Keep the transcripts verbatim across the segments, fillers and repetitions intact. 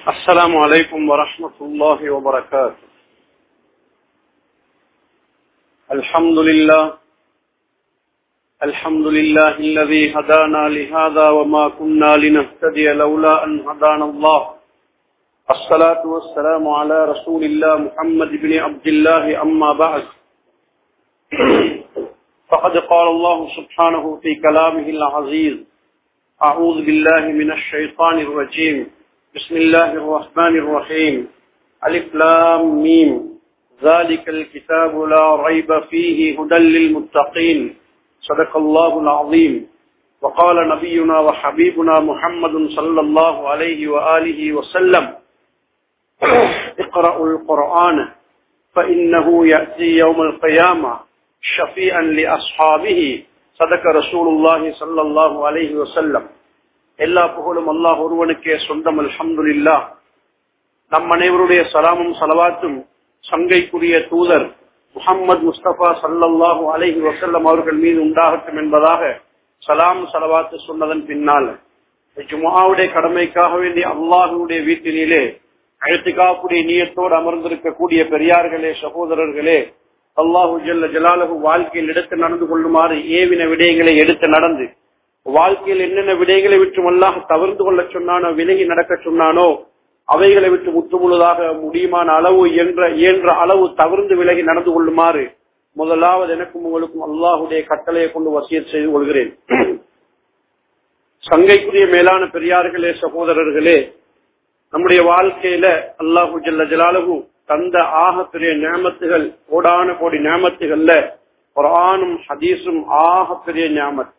السلام عليكم ورحمة الله وبركاته. الحمد لله الحمد لله الذي هدانا لهذا وما كنا لنهتدي لولا أن هدانا الله. الصلاة والسلام على رسول الله محمد بن عبد الله. أما بعد، فقد قال الله سبحانه في كلامه العزيز: أعوذ بالله من الشيطان الرجيم. بسم الله الرحمن الرحيم. ألف لام ميم. ذلك الكتاب لا ريب فيه هدى للمتقين. صدق الله العظيم. وقال نبينا وحبيبنا محمد صلى الله عليه وآله وسلم: اقرأوا القرآن فإنه يأتي يوم القيامة شفيعا لأصحابه. صدق رسول الله صلى الله عليه وسلم. எல்லா புகழும் அல்லாஹ் ஒருவனுக்கே சொந்தம். அல்ஹம்துலில்லாஹ். நம் அனைவருடைய சலாமும் சலவாத்தும் சங்கைக்குரிய தூதர் முஹம்மது முஸ்தபா ஸல்லல்லாஹு அலைஹி வஸல்லம் அவர்கள் மீது உண்டாகட்டும் என்பதாக சலாம் சலவாத்து சொன்னதன் பின்னால், ஜும்ஆவுடைய கடமைக்காக வேண்டி அல்லாஹ்வுடைய வீட்டினிலே இஅ்திகாஃபுடைய நியத்தோடு அமர்ந்திருக்கக்கூடிய பெரியார்களே, சகோதரர்களே, அல்லாஹு ஜல்ல ஜலாலுஹு வாழ்க்கையில் எடுத்து நடந்து கொள்ளுமாறு ஏவின விடயங்களை எடுத்து நடந்து, வாழ்க்கையில் என்னென்ன விடயங்களை விட்டு அல்லாஹ் தவிர்த்து கொள்ள சொன்னானோ, விலகி நடக்க சொன்னானோ, அவைகளை விட்டு முற்றுமுழுதாக முடியுமான அளவு என்ற இயன்ற அளவு தவிர்த்து விலகி நடந்து கொள்ளுமாறு முதலாவது எனக்கும் உங்களுக்கும் அல்லாஹுடைய கட்டளையை கொண்டு வசியத் செய்து கொள்கிறேன். சங்கைக்குரிய மேலான பெரியார்களே, சகோதரர்களே, நம்முடைய வாழ்க்கையில அல்லாஹு ஜல்ல ஜலாலுஹு தந்த ஆக பெரிய நியமத்துகள், கோடான கோடி நியமத்துகள்ல குர்ஆனும் ஹதீஸும் ஆக பெரிய நியமத்,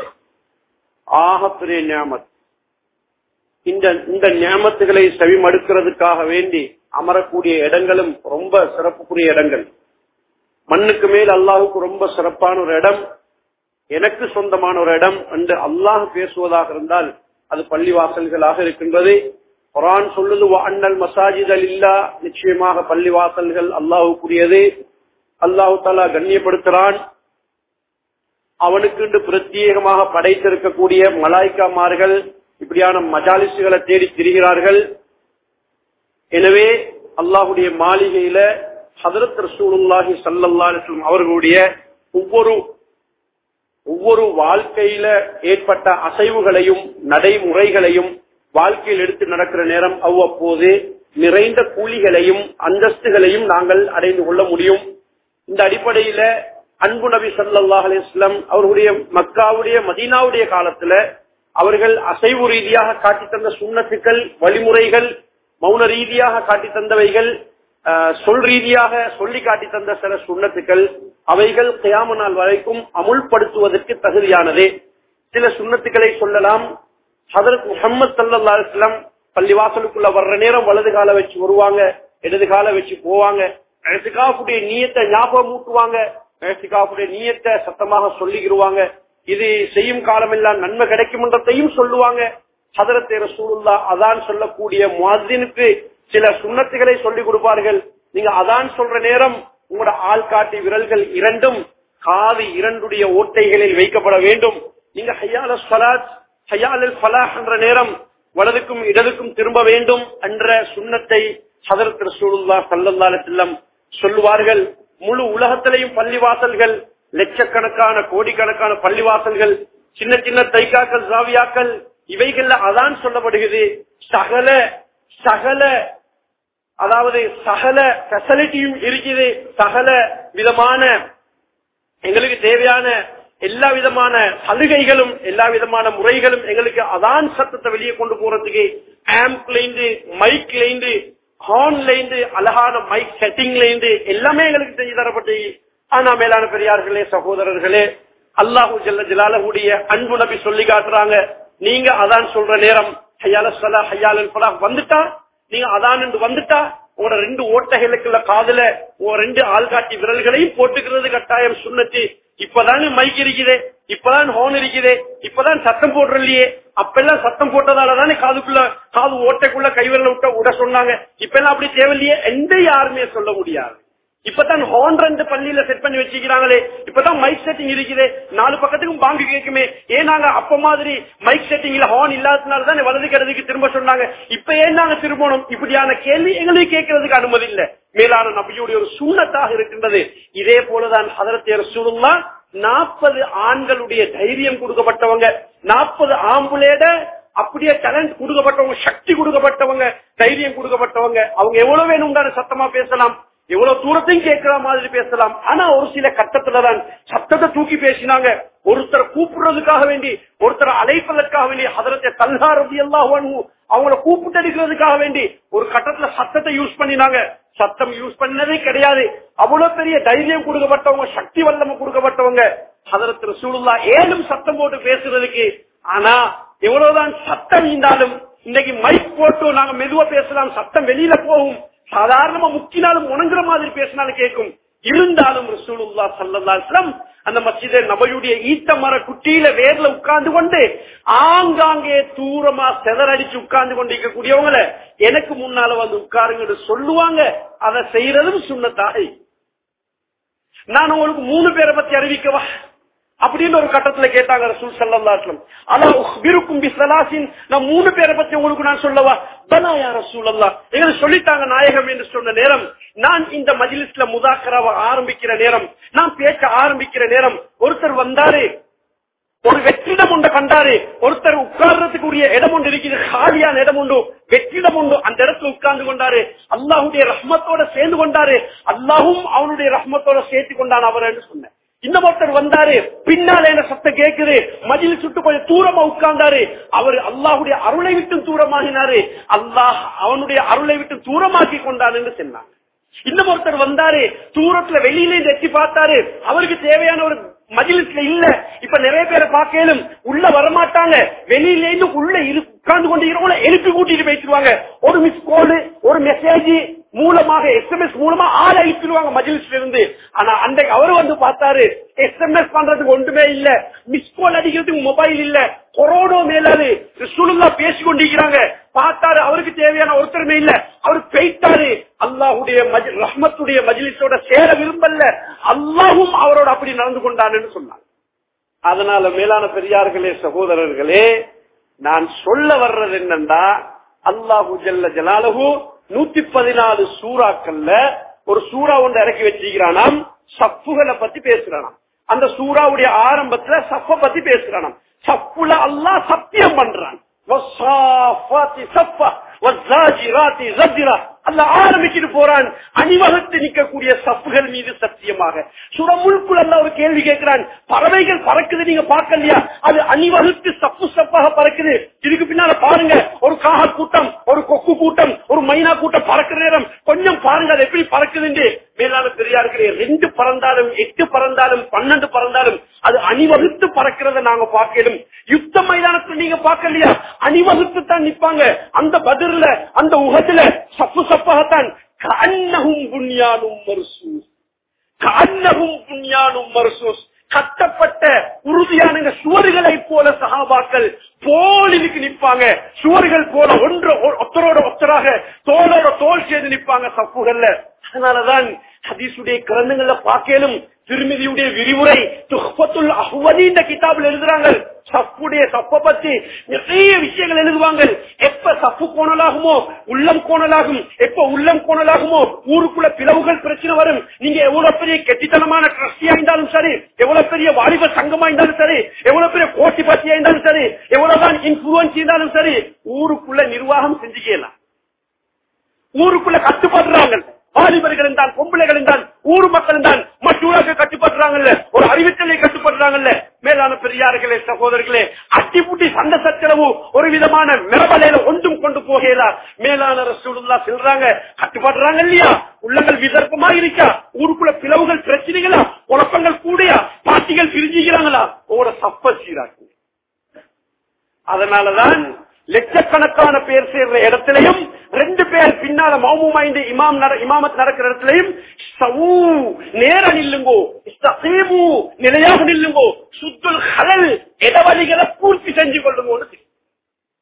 ஆக பெரிய நியமத். இந்த இந்த நியமத்துகளை செவிமடுக்கிறதுக்காக வேண்டி அமரக்கூடிய இடங்களும் ரொம்ப சிறப்புக்குரிய இடங்கள். மண்ணுக்கு மேல் அல்லாஹுக்கு ரொம்ப சிறப்பான ஒரு இடம், எனக்கு சொந்தமான ஒரு இடம் என்று அல்லாஹ் பேசுவதாக இருந்தால் அது பள்ளிவாசல்களாக இருக்கின்றது. குர்ஆன் சொல்லுது, வஅன்னல் மசாஜித லில்லாஹ், நிச்சயமாக பள்ளிவாசல்கள் அல்லாஹுக்குரியது. அல்லாஹு தஆலா கண்ணியப்படுத்துறான். அவனுக்கு பிரத்யேகமாக படைத்திருக்கக்கூடிய மலாய்க்காமார்கள் இப்படியான மஜாலிசுகளை தேடி திரிகிறார்கள். எனவே அல்லாஹுடைய மாளிகையில ஹதரத் ரசூலுல்லாஹி ஸல்லல்லாஹு அலைஹி வஸல்லம் அவர்களுடைய ஒவ்வொரு ஒவ்வொரு வாழ்க்கையில ஏற்பட்ட அசைவுகளையும் நடைமுறைகளையும் வாழ்க்கையில் எடுத்து நடக்கிற நேரம் அவ்வப்போது நிறைந்த கூலிகளையும் அந்தஸ்துகளையும் நாங்கள் அடைந்து கொள்ள முடியும். இந்த அடிப்படையில அன்பு நபி ஸல்லல்லாஹு அலைஹி வஸல்லம் அவர்களுடைய மக்காவுடைய மதீனாவுடைய காலத்துல அவர்கள் அசைவு ரீதியாக காட்டி தந்த சுன்னத்துக்கள், வழிமுறைகள், மௌன ரீதியாக காட்டி தந்தவைகள், சொல் ரீதியாக சொல்லி காட்டி தந்த சில சுன்னத்துக்கள், அவைகள் கியாமத் நாள் வரைக்கும் அமுல்படுத்துவதற்கு தகுதியானதே. சில சுன்னத்துக்களை சொல்லலாம். ஹதரத் முஹம்மது ஸல்லல்லாஹு அலைஹி வஸல்லம் பள்ளிவாசலுக்குள்ள வர்ற நேரம் வலது கால வச்சு வருவாங்க, இடது கால வச்சு போவாங்க. இஅ்திகாஃபுடைய நியத்தை ஞாபகம் ஊட்டுவாங்க, இஅ்திகாஃபுடைய நியத்தை சத்தமாக சொல்லிடுவாங்க. இது செய்யும் காலமெல்லாம் நன்மை கிடைக்கும் என்றதையும் சொல்லுவாங்க. ஹதரத் ரசூலுல்லாஹ் அதான் சொல்லக்கூடிய முஅஸ்ஸினுக்கு சில சுன்னத்துகளை சொல்லிக் கொடுப்பார்கள். நீங்க அதான் சொல்ற நேரம் உங்களோட ஆள்காட்டி விரல்கள் இரண்டும் காது இரண்டுடைய ஓட்டைகளில் வைக்கப்பட வேண்டும். நீங்க ஹய்யா அலஸ் ஸலாத், ஹய்யா அலல் ஃபலாஹ் என்ற நேரம் வலதுக்கும் இடதுக்கும் திரும்ப வேண்டும் என்ற சுன்னத்தை ஹதரத் ரசூலுல்லாஹ் ஸல்லல்லாஹு அலைஹி வஸல்லம் சொல்லுவார்கள். முழு உலகத்திலேயும் பள்ளிவாசல்கள், லட்சக்கணக்கான கோடிக்கணக்கான பள்ளிவாசல்கள், சின்ன சின்ன தைக்காக்கள், ஜாவியாக்கள், இவைகள்ல அதான் சொல்லப்படுகிறது. சகல சகல அதாவது சகல ஃபெசிலிட்டியும் இருக்குது. சகல விதமான எங்களுக்கு தேவையான எல்லா விதமான சலுகைகளும் எல்லா விதமான முறைகளும் எங்களுக்கு அதான் சத்தத்தை வெளியே கொண்டு போறதுக்கு ஆம்ப்ல இருந்து, மைக்ல இருந்து, ஹார்ன்ல இருந்து, அழகான மைக் செட்டிங்ல இருந்து எல்லாமே எங்களுக்கு செஞ்சு தரப்பட்டு. ஆனா மேலான பெரியார்களே, சகோதரர்களே, அல்லாஹு ஜல்ல ஜலாலுஹுடைய அன்பு நபி சொல்லி காட்டுறாங்க, நீங்க அதான் சொல்ற நேரம் ஹய்யா அலஸ் ஸலாஹ், ஹய்யா அலல் ஃபலாஹ் வந்துட்டா, நீங்க அதான் என்று வந்துட்டா உங்களோட ரெண்டு ஓட்டைகளுக்குள்ள காதுல உங்க ரெண்டு ஆள்காட்டி விரல்களையும் போட்டுக்கிறது கட்டாயம் சுன்னத்து. இப்பதானே மைக் இருக்குது, இப்பதான் ஹோன் இருக்குது, இப்பதான் சத்தம் போடுறலையே, அப்பெல்லாம் சத்தம் போட்டதாலதானே காதுக்குள்ள காது ஓட்டைக்குள்ள கைவிரல விட்ட விட சொன்னாங்க. இப்ப எல்லாம் அப்படி தேவையில்லையே, எந்த யாருமே சொல்ல முடியாது. இப்பதான் ஹார்ன் ரெண்டு பள்ளியில செட் பண்ணி வச்சுக்கிறாங்களே, இப்பதான் மைக் செட்டிங் இருக்குது, நாலு பக்கத்துக்கும் பாங்கு கேட்குமே. ஏன் நாங்க அப்ப மாதிரி மைக் செட்டிங்ல ஹார்ன் இல்லாததுனாலதான் வலது கடதுக்கு திரும்ப சொன்னாங்க, இப்ப ஏன் நாங்க திரும்பணும்? இப்படியான கேள்வி எங்களுக்கு கேட்கறதுக்கு அனுமதி இல்லை. மேலான நபியுடைய ஒரு சுன்னத்தாக இருக்கின்றது. இதே போலதான் ஹதரத் ரசூலுல்லாஹ் நாற்பது ஆண்களுடைய தைரியம் கொடுக்கப்பட்டவங்க, நாற்பது ஆம்புலேட அப்படியே டேலண்ட் கொடுக்கப்பட்டவங்க, சக்தி கொடுக்கப்பட்டவங்க, தைரியம் கொடுக்கப்பட்டவங்க. அவங்க எவ்வளவு வேணும்னு சத்தமா பேசலாம், எவ்வளவு தூரத்தையும் கேட்கிற மாதிரி பேசலாம். ஆனா ஒரு சில கட்டத்துலதான் சத்தத்தை தூக்கி பேசினாங்க. ஒருத்தரை கூப்பிடுறதுக்காக வேண்டி, ஒருத்தரை அழைப்பதற்காக வேண்டி ஹதரத் தல்ஹா ரலியல்லாஹு அன்ஹு அவங்களை கூப்பிட்டு அடிக்கிறதுக்காக வேண்டி ஒரு கட்டத்துல சத்தத்தை யூஸ் பண்ணினாங்க. சத்தம் யூஸ் பண்ணதே கிடையாது. அவ்வளவு பெரிய தைரியம் கொடுக்கப்பட்டவங்க, சக்தி வல்லமை கொடுக்கப்பட்டவங்க ஹதரத் ரசூலுல்லாஹ் ஏழும் சத்தம் போட்டு பேசுறதுக்கு. ஆனா எவ்வளவுதான் சத்தம் இருந்தாலும் இன்னைக்கு மைக் போட்டு நாங்க மெதுவா பேசலாம், சத்தம் வெளியில போகும். சாதாரணமா முக்கினாலும் உணங்குற மாதிரி பேசினாலும் கேட்கும். இருந்தாலும் ரசூலுல்லாஹ் ஸல்லல்லாஹு அலைஹி வஸல்லம் அந்த மஸ்ஜித் நபவியுடைய ஈத்த மர குட்டியில வேர்ல உட்கார்ந்து கொண்டு ஆங்காங்கே தூரமா செதறடிச்சு உட்கார்ந்து கொண்டு இருக்கக்கூடியவங்கள எனக்கு முன்னால வந்து உட்காருங்க சொல்லுவாங்க. அதை செய்யறதும் சுன்னத்தாக. நான் உங்களுக்கு மூணு பேரை பத்தி அறிவிக்கவா அப்படின்னு ஒரு கட்டத்துல கேட்டாங்க ரசூல் ஸல்லல்லாஹு அலைஹி வஸல்லம். அலா உக்பிருக்கும் பிஸலாசின், நான் மூணு பேரை பத்தி உங்களுக்கு நான் சொல்லவா? பலா யா ரசூலல்லாஹ், எங்களுக்கு சொல்லிட்டாங்க நாயகம் என்று சொன்ன நேரம், நான் இந்த மஜ்லிஸ்ல முதாக்கராவை ஆரம்பிக்கிற நேரம், நான் பேச ஆரம்பிக்கிற நேரம், ஒருத்தர் வந்தாரு, ஒரு வெற்றிடம் ஒன்று கண்டாரு. ஒருத்தர் உட்கார்றதுக்கு உரிய இடம் ஒன்று இருக்குது, காலியான இடம் உண்டு, வெற்றிடம் உண்டு. அந்த இடத்துல உட்கார்ந்து கொண்டாரு. அல்லாஹுடைய ரஹ்மத்தோட சேர்ந்து கொண்டாரு. அல்லாஹும் அவனுடைய ரஹ்மத்தோட சேர்த்து கொண்டான் அவர் என்று சொன்ன. இன்னும் ஒருத்தர் வந்தாரு, பின்னால என்ன சத்தம் கேட்குது, மஜ்லிஸ் சுட்டு கொஞ்சம் தூரமா உட்கார்ந்தாரு. அவர் அல்லாஹுடைய அருளை விட்டு தூரமாகினாரு. அல்லாஹ் அவனுடைய அருளை விட்டு தூரமாக்கி கொண்டான் என்று சொன்னாங்க. இன்னும் ஒருத்தர் வந்தாரு, தூரத்துல வெளியில எட்டி பார்த்தாரு. அவருக்கு தேவையான ஒரு மஜ்லிஸ்ல இல்ல. இப்ப நிறைய பேரை பார்க்கலும் உள்ள வரமாட்டாங்க, வெளியில இருந்து உள்ள உட்கார்ந்து கொண்டு இருக்கிறவங்கள எழுப்பி கூட்டிட்டு போயிடுவாங்க. ஒரு மிஸ் கால், ஒரு மெசேஜ் மூலமாக, எஸ்எம்எஸ் மூலமா ஆள் அழிச்சிருவாங்க மஜ்லிஸ்ல இருந்து. ஆனா அன்றைக்கு அவரு வந்து பார்த்தாரு, எஸ்எம்எஸ் பண்றதுக்கு ஒன்றுமே இல்ல, மிஸ் கால் அடிக்கிறதுக்கு மொபைல் இல்ல, கொரோனா மேலாது ரசூலுல்லாஹ் பேசி கொண்டிருக்கிறாங்க. பார்த்தாரு, அவருக்கு தேவையான ஒருத்தருமே இல்ல. அவர் போயிட்டாரு. அல்லாஹுடைய ரஹ்மத்துடைய மஜ்லிஸோட சேர விரும்பல, அல்லாஹும் அவரோட அப்படி நடந்து கொண்டான்னு சொன்னார். அதனால மேலான பெரியார்களே, சகோதரர்களே, நான் சொல்ல வர்றது என்னன்னா, அல்லாஹு ஜல்ல ஜலாலுஹு நூத்தி பதினாலு சூறாக்கள்ல ஒரு சூறா ஒன்று இறக்கி வச்சிருக்கிறானாம், சப்புகளை பத்தி பேசுறானாம். அந்த சூறாவுடைய ஆரம்பத்துல சப்ப பத்தி பேசுறானாம். சப்புல அல்லாஹ் சத்தியம் பண்றான். அல்ல ஆரம்பிச்சுட்டு போறான், அணிவகுத்து நிற்கக்கூடிய சப்புகள் மீது சத்தியமாக. சுரமுழுக்குள் அல்ல ஒரு கேள்வி கேட்கிறான், பறவைகள் பறக்குது நீங்க பார்க்கலையா? அது அணிவகுத்து சப்பு சப்பாக பறக்குது. இதுக்கு பின்னால பாருங்க, ஒரு காக கூட்டம், ஒரு கொக்கு கூட்டம், ஒரு மைனா கூட்டம் பறக்கிற நேரம் கொஞ்சம் பாருங்க அது எப்படி பறக்குது. மேலான பெரியார்களே, ரெண்டு பறந்தாலும் எட்டு பறந்தாலும் பன்னெண்டு பறந்தாலும் அது அணிவகுத்து பறக்கிறத நாங்க பார்க்கலும். யுத்த மைதானத்தில் நீங்க பார்க்கலையா? அணிவகுத்து தான் நிற்பாங்க. அந்த பதிர்ல, அந்த உஹதுல சப்பு சப்பாகத்தான். கஅன்னஹும் புன்யானும் மர்சூஸ், கஅன்னஹும் புன்யானும் மர்சூஸ், கட்டப்பட்ட உறுதியான சுவர்களை போல சஹாபாக்கள் போலிக்கு நிற்பாங்க. சுவர்கள் போல ஒன்று ஒத்தரோட ஒத்தராக தோளோட தோல் சேர்ந்து நிற்பாங்க சப்புகள்ல. அதனாலதான் ஹதீஸுடைய கிரந்தங்கள்ல பார்க்கலும், திருமிதியுடைய விரிவுரை துஹ்ஃபத்துல் அஹ்வதி இந்த கிதாபில் எழுதுறாங்க. சப்புடைய சப்ப பத்தி நிறைய விஷயங்கள் எழுதுவாங்க. எப்ப சப்பு கோணலாகுமோ உள்ளம் கோணலாகும், எப்ப உள்ளம் கோணலாகுமோ ஊருக்குள்ள பிளவுகள் பிரச்சனை வரும். நீங்க எவ்வளவு பெரிய கெட்டித்தனமான ட்ரஸ்டியா இருந்தாலும் சரி, எவ்வளவு பெரிய வாலிப சங்கமா இருந்தாலும் சரி, எவ்வளவு பெரிய கோட்டி பத்தியா இருந்தாலும் சரி, எவ்வளவுதான் இன்ஃபுளுன்ஸ் இருந்தாலும் சரி, ஊருக்குள்ள நிர்வாகம் செஞ்சுக்கலாம். ஊருக்குள்ள கட்டுப்படுறாங்க. வாலிபர்கள் தான், பொம்பளைகள் தான், ஊர் மக்கள் தான் மற்றூராக கட்டுப்படுறாங்கல்ல, ஒரு அறிவித்தலை கட்டுப்படுறாங்கல்ல. மேலான பெரியார்களே, சகோதரர்களே, அட்டிப்புட்டி சண்டை சச்சரவு ஒரு விதமான மிரவலையில ஒன்றும் கொண்டு போகலா. மேலான ரசூலுல்லாஹ் சொல்றாங்க, கட்டுப்படுறாங்க இல்லையா? உள்ளங்கள் விதர்ப்பமா இருக்கா? ஊருக்குள்ள பிளவுகள் பிரச்சனைகளா? குழப்பங்கள் கூடியா? பாட்டிகள் பிரிஞ்சுக்கிறாங்களா? ஓட சப்ப சீராக்கு. அதனாலதான் லட்சக்கணக்கான பேர் சேர்ற இடத்திலையும் ரெண்டு பேர் பின்னால மௌமுமாய்ந்து இமாம் இமாமத் நடக்கிற இடத்திலையும் நேர நில்லுங்கோ, நிலையாக நில்லுங்கோ, சுத்துல் ஹலல் இடவழிகளை பூர்த்தி செஞ்சு கொள்ளுங்க.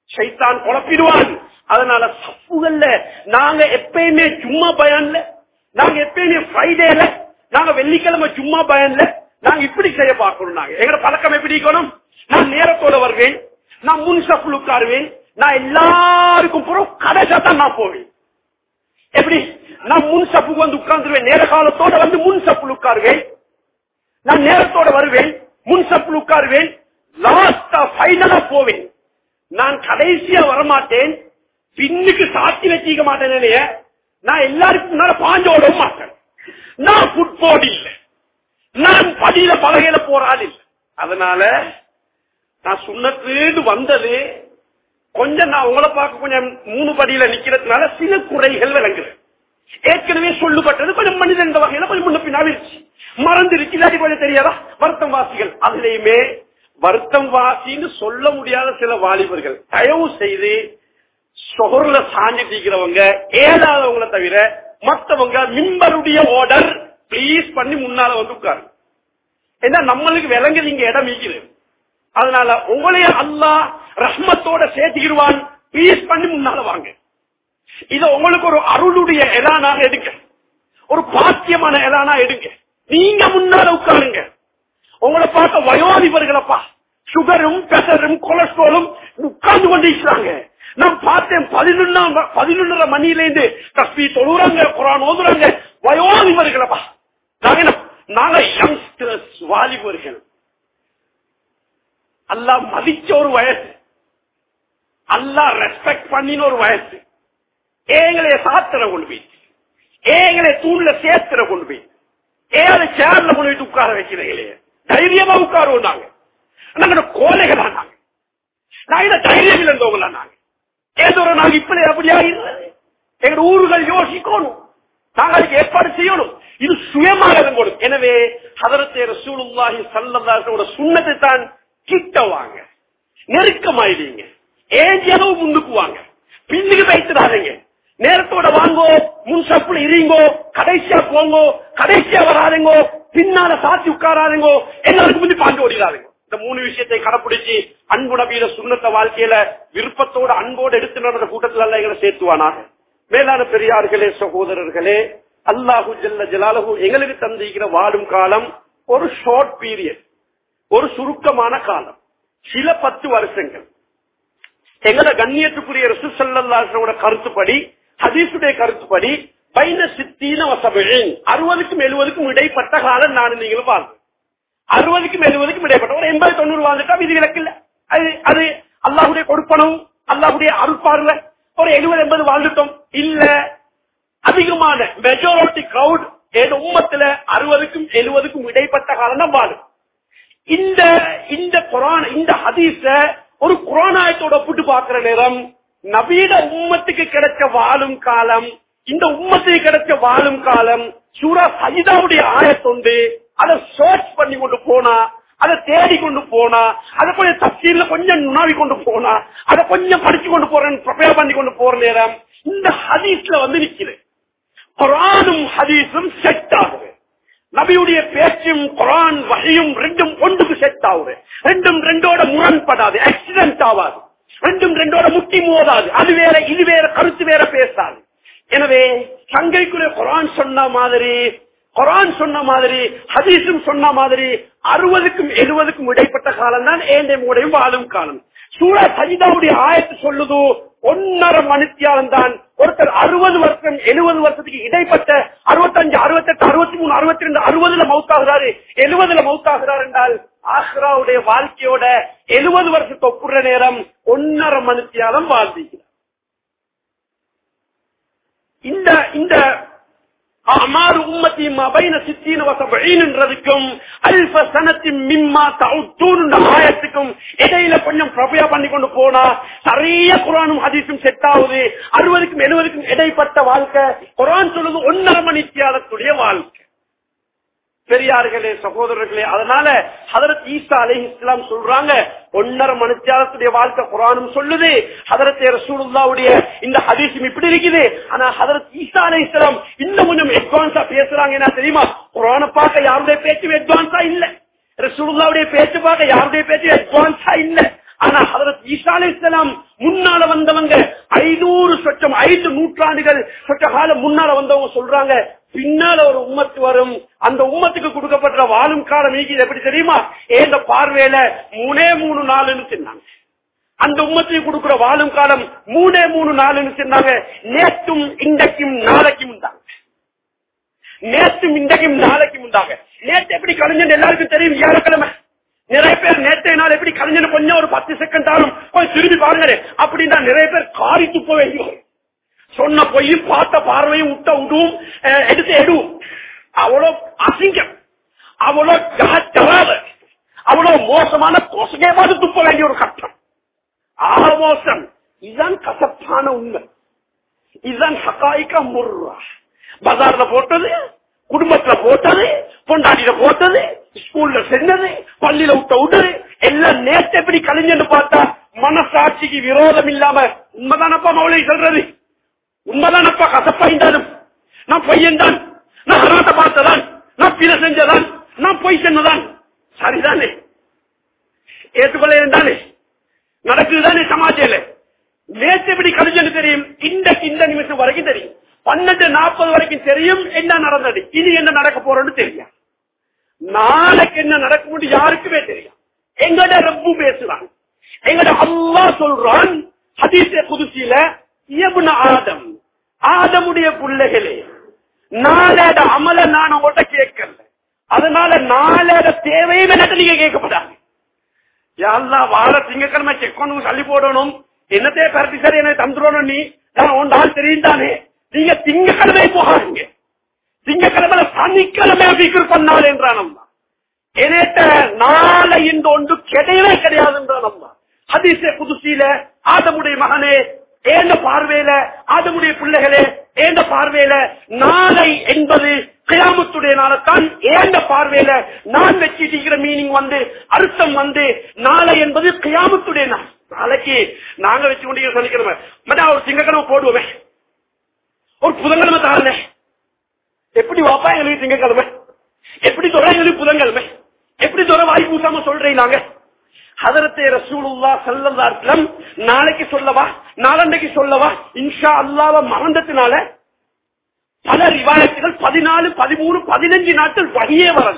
ஷைத்தான் குழப்பிடுவான். அதனால சப்புகள்ல நாங்க எப்பயுமே சும்மா பயான்ல நாங்க எப்பயுமே ஃப்ரைடேல நாங்க வெள்ளிக்கிழமை சும்மா பயன்ல நாங்க இப்படி செய்ய பார்க்கணும். நாங்க எங்க பழக்கம் எப்படி இருக்கணும்? நான் நேரத்தோட வருவேன், நான் முன் சப்புள் உட்காருவேன், நான் எல்லாருக்கும் புறம் கடைசா தான் நான் போவேன். எப்படி? நான் முன் சப்புக்கு வந்து உட்கார்ந்துருவேன், நேர காலத்தோட வந்து முன் சப்புள் உட்காருவேன், நான் நேரத்தோட வருவேன், முன் சப்புள் உட்காருவேன், லாஸ்டா ஃபைனலா போவேன். நான் கடைசியா வரமாட்டேன், பின்னுக்கு சாத்தி வச்சிக்க மாட்டேன். இல்லைய நான் எல்லாருக்கும் முன்னால பாஞ்சோட மாட்டேன். நான் ஃபுட்பால் இல்ல, நான் படியில பலகையில போறாள் இல்ல. அதனால நான் சுண்ணத்து வந்தது கொஞ்சம், நான் உங்களை பார்க்க கொஞ்சம் மூணு படியில நிக்கிறதுனால சில குறைகள் விளங்குறேன். ஏற்கனவே சொல்லப்பட்டது கொஞ்சம் மனிதன் இந்த வகையில கொஞ்சம் முன்ன பின்னாவிருச்சு, மறந்துருச்சு, இல்லாட்டி கொஞ்சம் தெரியாதா? வருத்தம் வாசிகள், அதுலயுமே வருத்தம் வாசின்னு சொல்ல முடியாத சில வாலிபர்கள் தயவு செய்து சொகர்ல சாஞ்சிட்டு இருக்கிறவங்க ஏதாதவங்களை தவிர மற்றவங்க மிம்பருடைய ஆர்டர் பிளீஸ் பண்ணி முன்னால வந்து உட்காரு. ஏன்னா நம்மளுக்கு விளங்க நீங்க இடம் இருக்குது. அதனால உங்களைய அல்லாஹ் ரஹ்மத்தோட சேர்த்துக்கிடுவான். பிளீஸ் பண்ணி முன்னால வாங்க. இத உங்களுக்கு ஒரு அருளுடைய எலானாக எடுங்க, ஒரு பாக்கியமான எலானா எடுங்க. நீங்க முன்னால உட்காருங்க. உங்களை பார்க்க வயோதிபர்களப்பா, சுகரும் பிரஷரும் கொலஸ்ட்ராலும் உட்கார்ந்து கொண்டு இருக்கிறாங்க. நான் பார்த்தேன் பதினொன்னாம் பதினொன்னரை மணியிலேருந்து தஸ்பீ தொழுறாங்க, குர்ஆன் ஓதுறாங்க, வயோதிபர்களப்பா. நாங்க நாங்க யங்ஸ்டர்ஸ், வாலிபர்கள். அல்லாஹ் மதிச்ச ஒரு வயசு, அல்லாஹ் ரெஸ்பெக்ட் பண்ணின ஒரு வயசு. ஏங்களை சாத்திர கொண்டு போய், ஏங்களை தூண்ல சேர்த்துற கொண்டு போய், ஏழை சேர்ல கொண்டு போயிட்டு உட்கார வைக்கிறீங்களே, தைரியமா உட்காருவோம். நாங்க நாங்க கோலைகளா, நாங்க நாங்க தைரியம் இல்லைந்தவங்களா, நாங்க ஏதோ நாங்க இப்படி அப்படியா இருந்தது. எங்க ஊர்கள் யோசிக்கணும், நாங்க அதுக்கு ஏற்பாடு செய்யணும். இது சுயமாக கொடுக்கும். எனவே ஹதரத் ரசூலுல்லாஹி ஸல்லல்லாஹு அலைஹி வஸல்லம் சுன்னத்தை தான் கிட்ட வாங்க, நெருக்கமாயிடுங்க, ஏஞ்சளவு முன்னுக்கு வாங்க, பின்னுக்கு வைத்துடாதீங்க. நேரத்தோட வாங்கோ, முன் சப்புல இருங்கோ, கடைசியா போங்கோ, கடைசியா வராதுங்கோ, பின்னால சாத்தி உட்காராதுங்கோ, எல்லாருக்கும் முந்தி பாண்டு ஓடிடாதுங்க. இந்த மூணு விஷயத்தை கடைப்பிடிச்சு அன்பு நபியில சுண்ணத்த வாழ்க்கையில விருப்பத்தோட அன்போடு எடுத்து நடந்த கூட்டத்தில் எல்லாம் எங்களை சேர்த்துவானாக. மேலான பெரியார்களே, சகோதரர்களே, அல்லாஹு ஜல்ல ஜலாலுஹு எங்களுக்கு தந்திருக்கிற வாழும் காலம் ஒரு ஷார்ட் பீரியட், ஒரு சுருக்கமான காலம், சில பத்து வருஷங்கள். எங்கள கண்ணியத்துக்குரிய ரசூல் ஸல்லல்லாஹு அலைஹி வஸல்லம் கருத்துப்படி, ஹதீஸுடைய கருத்துப்படி பைன சித்தீன வஸபீன், அறுபதுக்கும் எழுபதுக்கும் இடைப்பட்ட காலம் நான் நீங்களும் வாழ்ந்து, அறுபதுக்கும் எழுபதுக்கும் இடைப்பட்ட ஒரு எண்பது தொண்ணூறு வாழ்ந்துட்டா விதி விலக்கு இல்ல. அது அது அல்லாஹுடைய கொடுப்பனும் அல்லாஹுடைய அருள்பார்ல ஒரு எழுபது எண்பது வாழ்ந்துட்டோம் இல்ல. அதிகமான மெஜாரிட்டி கிரௌட் என் உம்மத்துல அறுபதுக்கும் எழுபதுக்கும் இடைப்பட்ட காலம் தான் வாழும். இந்த இந்த குர்ஆன், இந்த ஹதீஸ ஒரு குர்ஆன் ஆயத்தோட ஒப்பிட்டு பார்க்கிற நேரம் நபியிட உம்மத்துக்கு கிடைச்ச வாழும் காலம், இந்த உம்மத்துக்கு கிடைச்ச வாழும் காலம் சூரா சஜிதாவுடைய ஆயத்தொண்டு அதை சர்ச் பண்ணி கொண்டு போனா, அதை தேடி கொண்டு போனா, அதை கொஞ்சம் தப்சீர்ல கொஞ்சம் நுணாவி கொண்டு போனா, அதை கொஞ்சம் படிச்சு கொண்டு போறேன், ப்ரிப்பேர் பண்ணி கொண்டு போற நேரம் இந்த ஹதீஸ்ல வந்து நிக்குது. குர்ஆனும் ஹதீஸும் செட் ஆகுது. நபியுடைய பேச்சும் குர்ஆன் வஹியும் ரெண்டும் ஒன்றுக்கு செட் ஆகுது. ரெண்டும் ரெண்டோட முரண்படாது, ஆக்சிடென்ட் ஆகாது, ரெண்டும் ரெண்டோட முட்டி மோதாது. அது வேற இது வேற, கருத்து வேற பேசாது. எனவே சங்கைக்குரிய குர்ஆன் சொன்ன மாதிரி, குர்ஆன் சொன்ன மாதிரி, ஹதீஸும் சொன்ன மாதிரி அறுபதுக்கும் எழுபதுக்கும் இடைப்பட்ட காலம் தான் ஏண்டையும் வாழும் காலம். சூரா சஜிதாவுடைய ஆயத்து சொல்லுது ஒன்னரை மணித்தியாலம் தான். ஒருத்தர் அறுபது வருஷம் எழுபது வருஷத்துக்கு இடைப்பட்ட அறுபத்தஞ்சு அறுபத்தெட்டு அறுபத்தி மூணு அறுபத்தி ரெண்டு அறுபதுல மவுத்தாகிறாரு, எழுபதுல மவுத்தாகிறார் என்றால் ஆஹ்ராவுடைய வாழ்க்கையோட எழுபது வருஷத்தை ஒப்புற நேரம் ஒன்னரை மணித்தியாலம் வாழ்ந்தீங்க. இந்த இந்த அமாறு உம்மத்தி மபைன சித்தீன வஸபீன்ன்றதுக்கும் அல்ஃப சனத்தின் மிம்மா தஊதுன் ஆயத்துக்கும் இடையில கொஞ்சம் ப்ரிப்பேர் பண்ணி கொண்டு போனா சரியா குர்ஆனும் ஹதீஸும் செட் ஆகுது. அறுபதுக்கும் எழுபதுக்கும் இடைப்பட்ட வாழ்க்கை குர்ஆன் சொல்லுது ஒன்னரை மணித்தியாலத்துடைய வாழ்க்கை. பெரியார்களே, சகோதரர்களே, அதனால ஹதரத் ஈசா அலைஹிஸ்ஸலாம் சொல்றாங்க ஒன்னரை மணித்தியாலத்துடைய வாழ்க்கை குர்ஆனும் சொல்லுது. ஹதரத் ரசூலுல்லாஹ்வுடைய இந்த ஹதீஸும் இப்படி இருக்குது. ஆனா ஹதரத் ஈசா அலைஹிஸ்ஸலாம் இன்னும் கொஞ்சம் அட்வான்ஸா பேசுறாங்க. என்ன தெரியுமா? குர்ஆனை பார்க்க யாருடைய பேச்சு அட்வான்ஸா இல்ல, ரசூலுல்லாஹ்வுடைய பேச்சு பார்க்க யாருடைய பேச்சு அட்வான்ஸா இல்ல. ஆனா ஹதரத் ஈசா அலைஹிஸ்ஸலாம் முன்னால வந்தவங்க ஐநூறு சொச்சம் ஐந்து நூற்றாண்டுகள் சொச்ச காலம் முன்னால வந்தவங்க சொல்றாங்க, பின்னால ஒரு உம்மத்து வரும், அந்த உம்மத்துக்கு கொடுக்கப்பட்ட வாழும் காலம் நீக்கி எப்படி தெரியுமா? ஏந்த பார்வையில மூணே மூணு நாளுன்னு சொன்னாங்க. அந்த உம்மத்துக்கு கொடுக்கிற வாழும் காலம் மூணே மூணு நாளுன்னு சொன்னாங்க. நேற்றும் இன்றைக்கும் நாளைக்கும் உண்டாங்க. நேற்றும் இன்றைக்கும் நாளைக்கும் உண்டாங்க. நேற்று எப்படி கலைஞன் எல்லாருக்கும் தெரியும், வியாழக்கிழமை. நிறைய பேர் நேற்றைய நாள் எப்படி கலைஞன் கொஞ்சம் ஒரு பத்து செகண்ட் ஆகும் போய் திரும்பி பாருங்க அப்படின்னா நிறைய பேர் காரி துப்ப வேண்டும். சொன்ன பொய்யும் பார்த்த பார்வையும் விட்ட விடுவும் எடுத்து எடுவும். அவ்வளோ அசிங்கம், அவ்வளோ ஜகாத, அவ்வளோ மோசமான கோசகே பார்த்து துப்ப வேண்டிய ஒரு கட்டம். ஆமோசம். இதுதான் கசப்பான உண்மை. இதுதான் ஹகாயிக்கா முர்ரா. பஜார்ல போட்டது, குடும்பத்துல போட்டது, பொண்டாட்டியில போட்டது, ஸ்கூல்ல செஞ்சது, பள்ளியில விட்ட விட்டது எல்லாம் நேற்று எப்படி கலைஞன்னு பார்த்தா மனசாட்சிக்கு விரோதம் இல்லாம உண்மைதானப்பா மௌலை சொல்றது, உண்மைதானப்பா கசப்பாய்ந்தாலும் நான் பையன் தான், நான் ஹராத்தை பார்த்ததான், நான் பிற செஞ்சதான், நான் பொய் சொன்னதான், சரிதானே? ஏற்றுக்கொள்ள தானே நடக்குதுதானே சமாஜில? நேற்று எப்படி கலைஞன்னு தெரியும், இன்றைக்கு இந்த நிமிஷம் வரைக்கும் தெரியும், பன்னெண்டு நாற்பது வரைக்கும் தெரியும் என்ன நடந்தது, இனி என்ன நடக்க போறோம்னு தெரியும், நாளைக்கு என்ன நடக்கும் யாருக்குமே தெரியும். எங்கட ரப்பு பேசுறான், எங்கட அல்லாஹ் சொல்றான் ஹதீஸே குதுசியில, இப்னு ஆதம், ஆதமுடைய பிள்ளைகளே, நாளேட அமல நான் உங்கள்கிட்ட கேட்கல, அதனால நாளேட தேவையும் எனக்கு நீங்க கேட்கப்படாது. யாரெல்லாம் வாழ திங்கக்கிழமை செக் பண்ணணும், தள்ளி போடணும், என்னத்தே பரட்டி சரி என்ன தந்துடணும், நீ நான் ஒன்றால் தெரியும் தானே. நீங்க திங்கக்கிழமை போகாதீங்க, திங்கக்கிழமை சனிக்கிழமை விக்கிர் பண்ணால் என்றான். என்னட்ட நாளை இந்த ஒன்று கிடையவே கிடையாது என்றான். ஹதீஸே குதுசியில, ஆதமுடைய மகனே ஏந்த பார்வையில, ஆதமுடைய பிள்ளைகளே ஏந்த பார்வையில நாளை என்பது கியாமத்துடைய நாளைத்தான். ஏந்த பார்வையில நான் வச்சிருக்கிற மீனிங் வந்து அர்த்தம் வந்து நாளை என்பது கியாமத்துடைய நாள். நாளைக்கு நாங்க வச்சு கொண்டிருக்கிற சனிக்கிழமை மற்ற ஒரு திங்கக்கிழமை போடுவோமே, ஒரு புதன்கிழமை தானே, எப்படி வாப்பா எங்களுக்கு திங்கக்கிழமை, எப்படி தொட எங்களுக்கு புதன்கிழமை, எப்படி தொட வாய் பூசாம சொல்றீங்க? ஹதரத்தே ரசூலுல்லாஹ் ஸல்லல்லாஹு அலைஹி வஸல்லம் நாளைக்கு சொல்லவா நாளண்டைக்கு சொல்லவா இன்ஷா அல்லாஹ்வ மறந்ததுனால பல ரிவாயத்துகள் பதினாலு பதிமூணு பதினஞ்சு நாட்கள் வகையே வரல.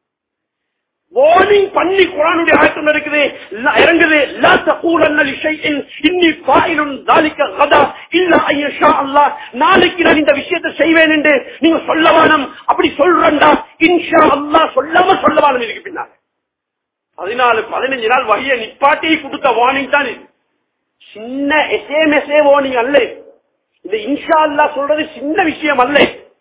வார்னிங் பண்ணி குர்ஆனுடைய ஆயத்துல இருக்குது, இறங்குது, லா தகூலன்ன லிஷைஇன் இன்னி ஃபாயிலுன் ذلك غدا இல்லா ஐயஷா அல்லாஹ். நாளைக்கு நான் இந்த விஷயத்தை செய்வேன் என்று நீங்க சொல்லவானம், அப்படி சொல்றண்டா இன்ஷா அல்லாஹ் சொல்லாம சொல்லவானம். இதுக்கு பின்னால பதினாலு பதினஞ்சு நாள் வகையை நிப்பாட்டி கொடுத்த வார்னிங் தான் இது. சின்ன எஸ்எம்எஸ்ஏ வார்னிங் அல்ல இது, இன்ஷா அல்லாஹ் சொல்றது சின்ன விஷயம் அல்ல.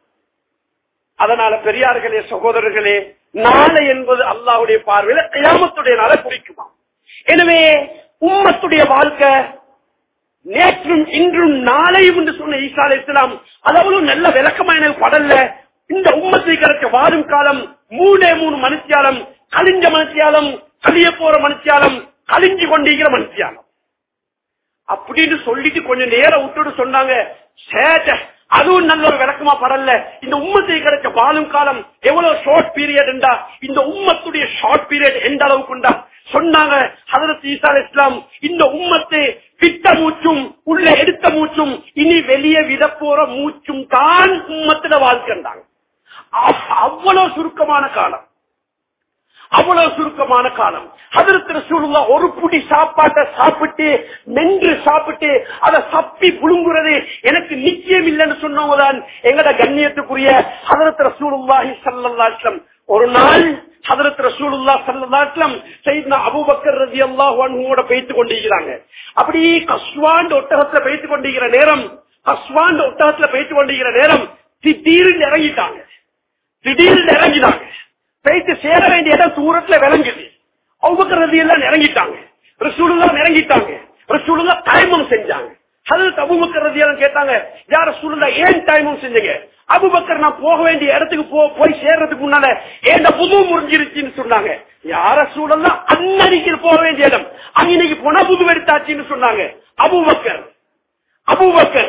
அதனால பெரியார்களே சகோதரர்களே, நாளை என்பது அல்லாஹ்வுடைய பார்வையில கியாமத்துடைய நாளை குறிக்குமா. எனவே உம்மத்துடைய வாழ்க்கை நேற்றும் இன்றும் நாளையும் என்று சொன்ன ஈசா அலைஹிஸ்ஸலாம் அவ்வளவு நல்ல விளக்கமா எனக்கு படல. இந்த உம்மத்தை கிடைச்ச வாழும் காலம் மூணே மூணு மனுஷியாலம், கலிஞ்ச மனுஷியாலம், கலிய போற மனுஷியாலம், கலிஞ்சு கொண்டிருக்கிற மனுஷியாலம் அப்படின்னு சொல்லிட்டு கொஞ்சம் நேரம் விட்டுட்டு சொன்னாங்க. அதுவும் நல்ல ஒரு விளக்கமா படல. இந்த உம்மத்தை கிடைச்ச வாழும் காலம் எவ்வளவு ஷார்ட் பீரியட் என்றா, இந்த உம்மத்துடைய ஷார்ட் பீரியட் எந்த அளவுக்கு உண்டா சொன்னாங்க. ஹதரத் ஈசா அலைஹிஸ்ஸலாம் இந்த உம்மத்தை விட்ட மூச்சும் உள்ள எடுத்த மூச்சும் இனி வெளியே விட போற மூச்சும் தான் உம்மத்தில வாழ்க்கைண்டாங்க. அவ்வளவு சுருக்கமான காலம், அவ்வளவு சுருக்கமான காலம். ஹதரத் ரசூலுல்லாஹ் ஒரு புடி சாப்பாட்டை சாப்பிட்டு மென்று சாப்பிட்டு அதை சப்பி புழுங்குறது எனக்கு நிச்சயம் இல்லைன்னு சொன்னவங்கதான் எங்கட கண்ணியத்துக்குரிய ஹதரத் ரசூலுல்லாஹி ஸல்லல்லாஹு அலைஹி வஸல்லம். ஒரு நாள் ஹதரத் ரசூலுல்லாஹ் ஸல்லல்லாஹு அலைஹி வஸல்லம் சையத்னா அபூபக்கர் ரலியல்லாஹு அன்ஹுவோட பேசிட்டு கொண்டிருக்கிறாங்க. அப்படி கஸ்வான் ஒட்டகத்துல பேசிட்டு கொண்டிருக்கிற நேரம், கஸ்வான் ஒட்டகத்துல பேசிட்டு கொண்டிருக்கிற நேரம் திடீர்னு இறங்கிட்டாங்க. திடீர்னு இறங்கினாங்க. பேச்சு சேர வேண்டிய இடம் தூரத்துல விளங்குது. அபூபக்கர் ரலியல்லாஹு அன்ஹு இறங்கிட்டாங்க, ரசூலுல்லாஹ் இறங்கிட்டாங்க. ரசூலுல்லாஹ் டைமும் செஞ்சாங்க. ஹதரத் அபூபக்கர் ரலியல்லாஹு அன்ஹு கேட்டாங்க, யா ரசூலுல்லாஹ் ஏன் டைமும் செஞ்சீங்க? அபூபக்கர் நான் போக வேண்டிய இடத்துக்கு போய் சேர்றதுக்கு முன்னால ஏன் புது முறிஞ்சிருச்சுன்னு சொன்னாங்க. யா ரசூலுல்லாஹ் அன்னைக்கு போக வேண்டிய இடம் அன்னைக்கு போனா புது எடுத்தாச்சுன்னு சொன்னாங்க. அபூபக்கர் அபூபக்கர்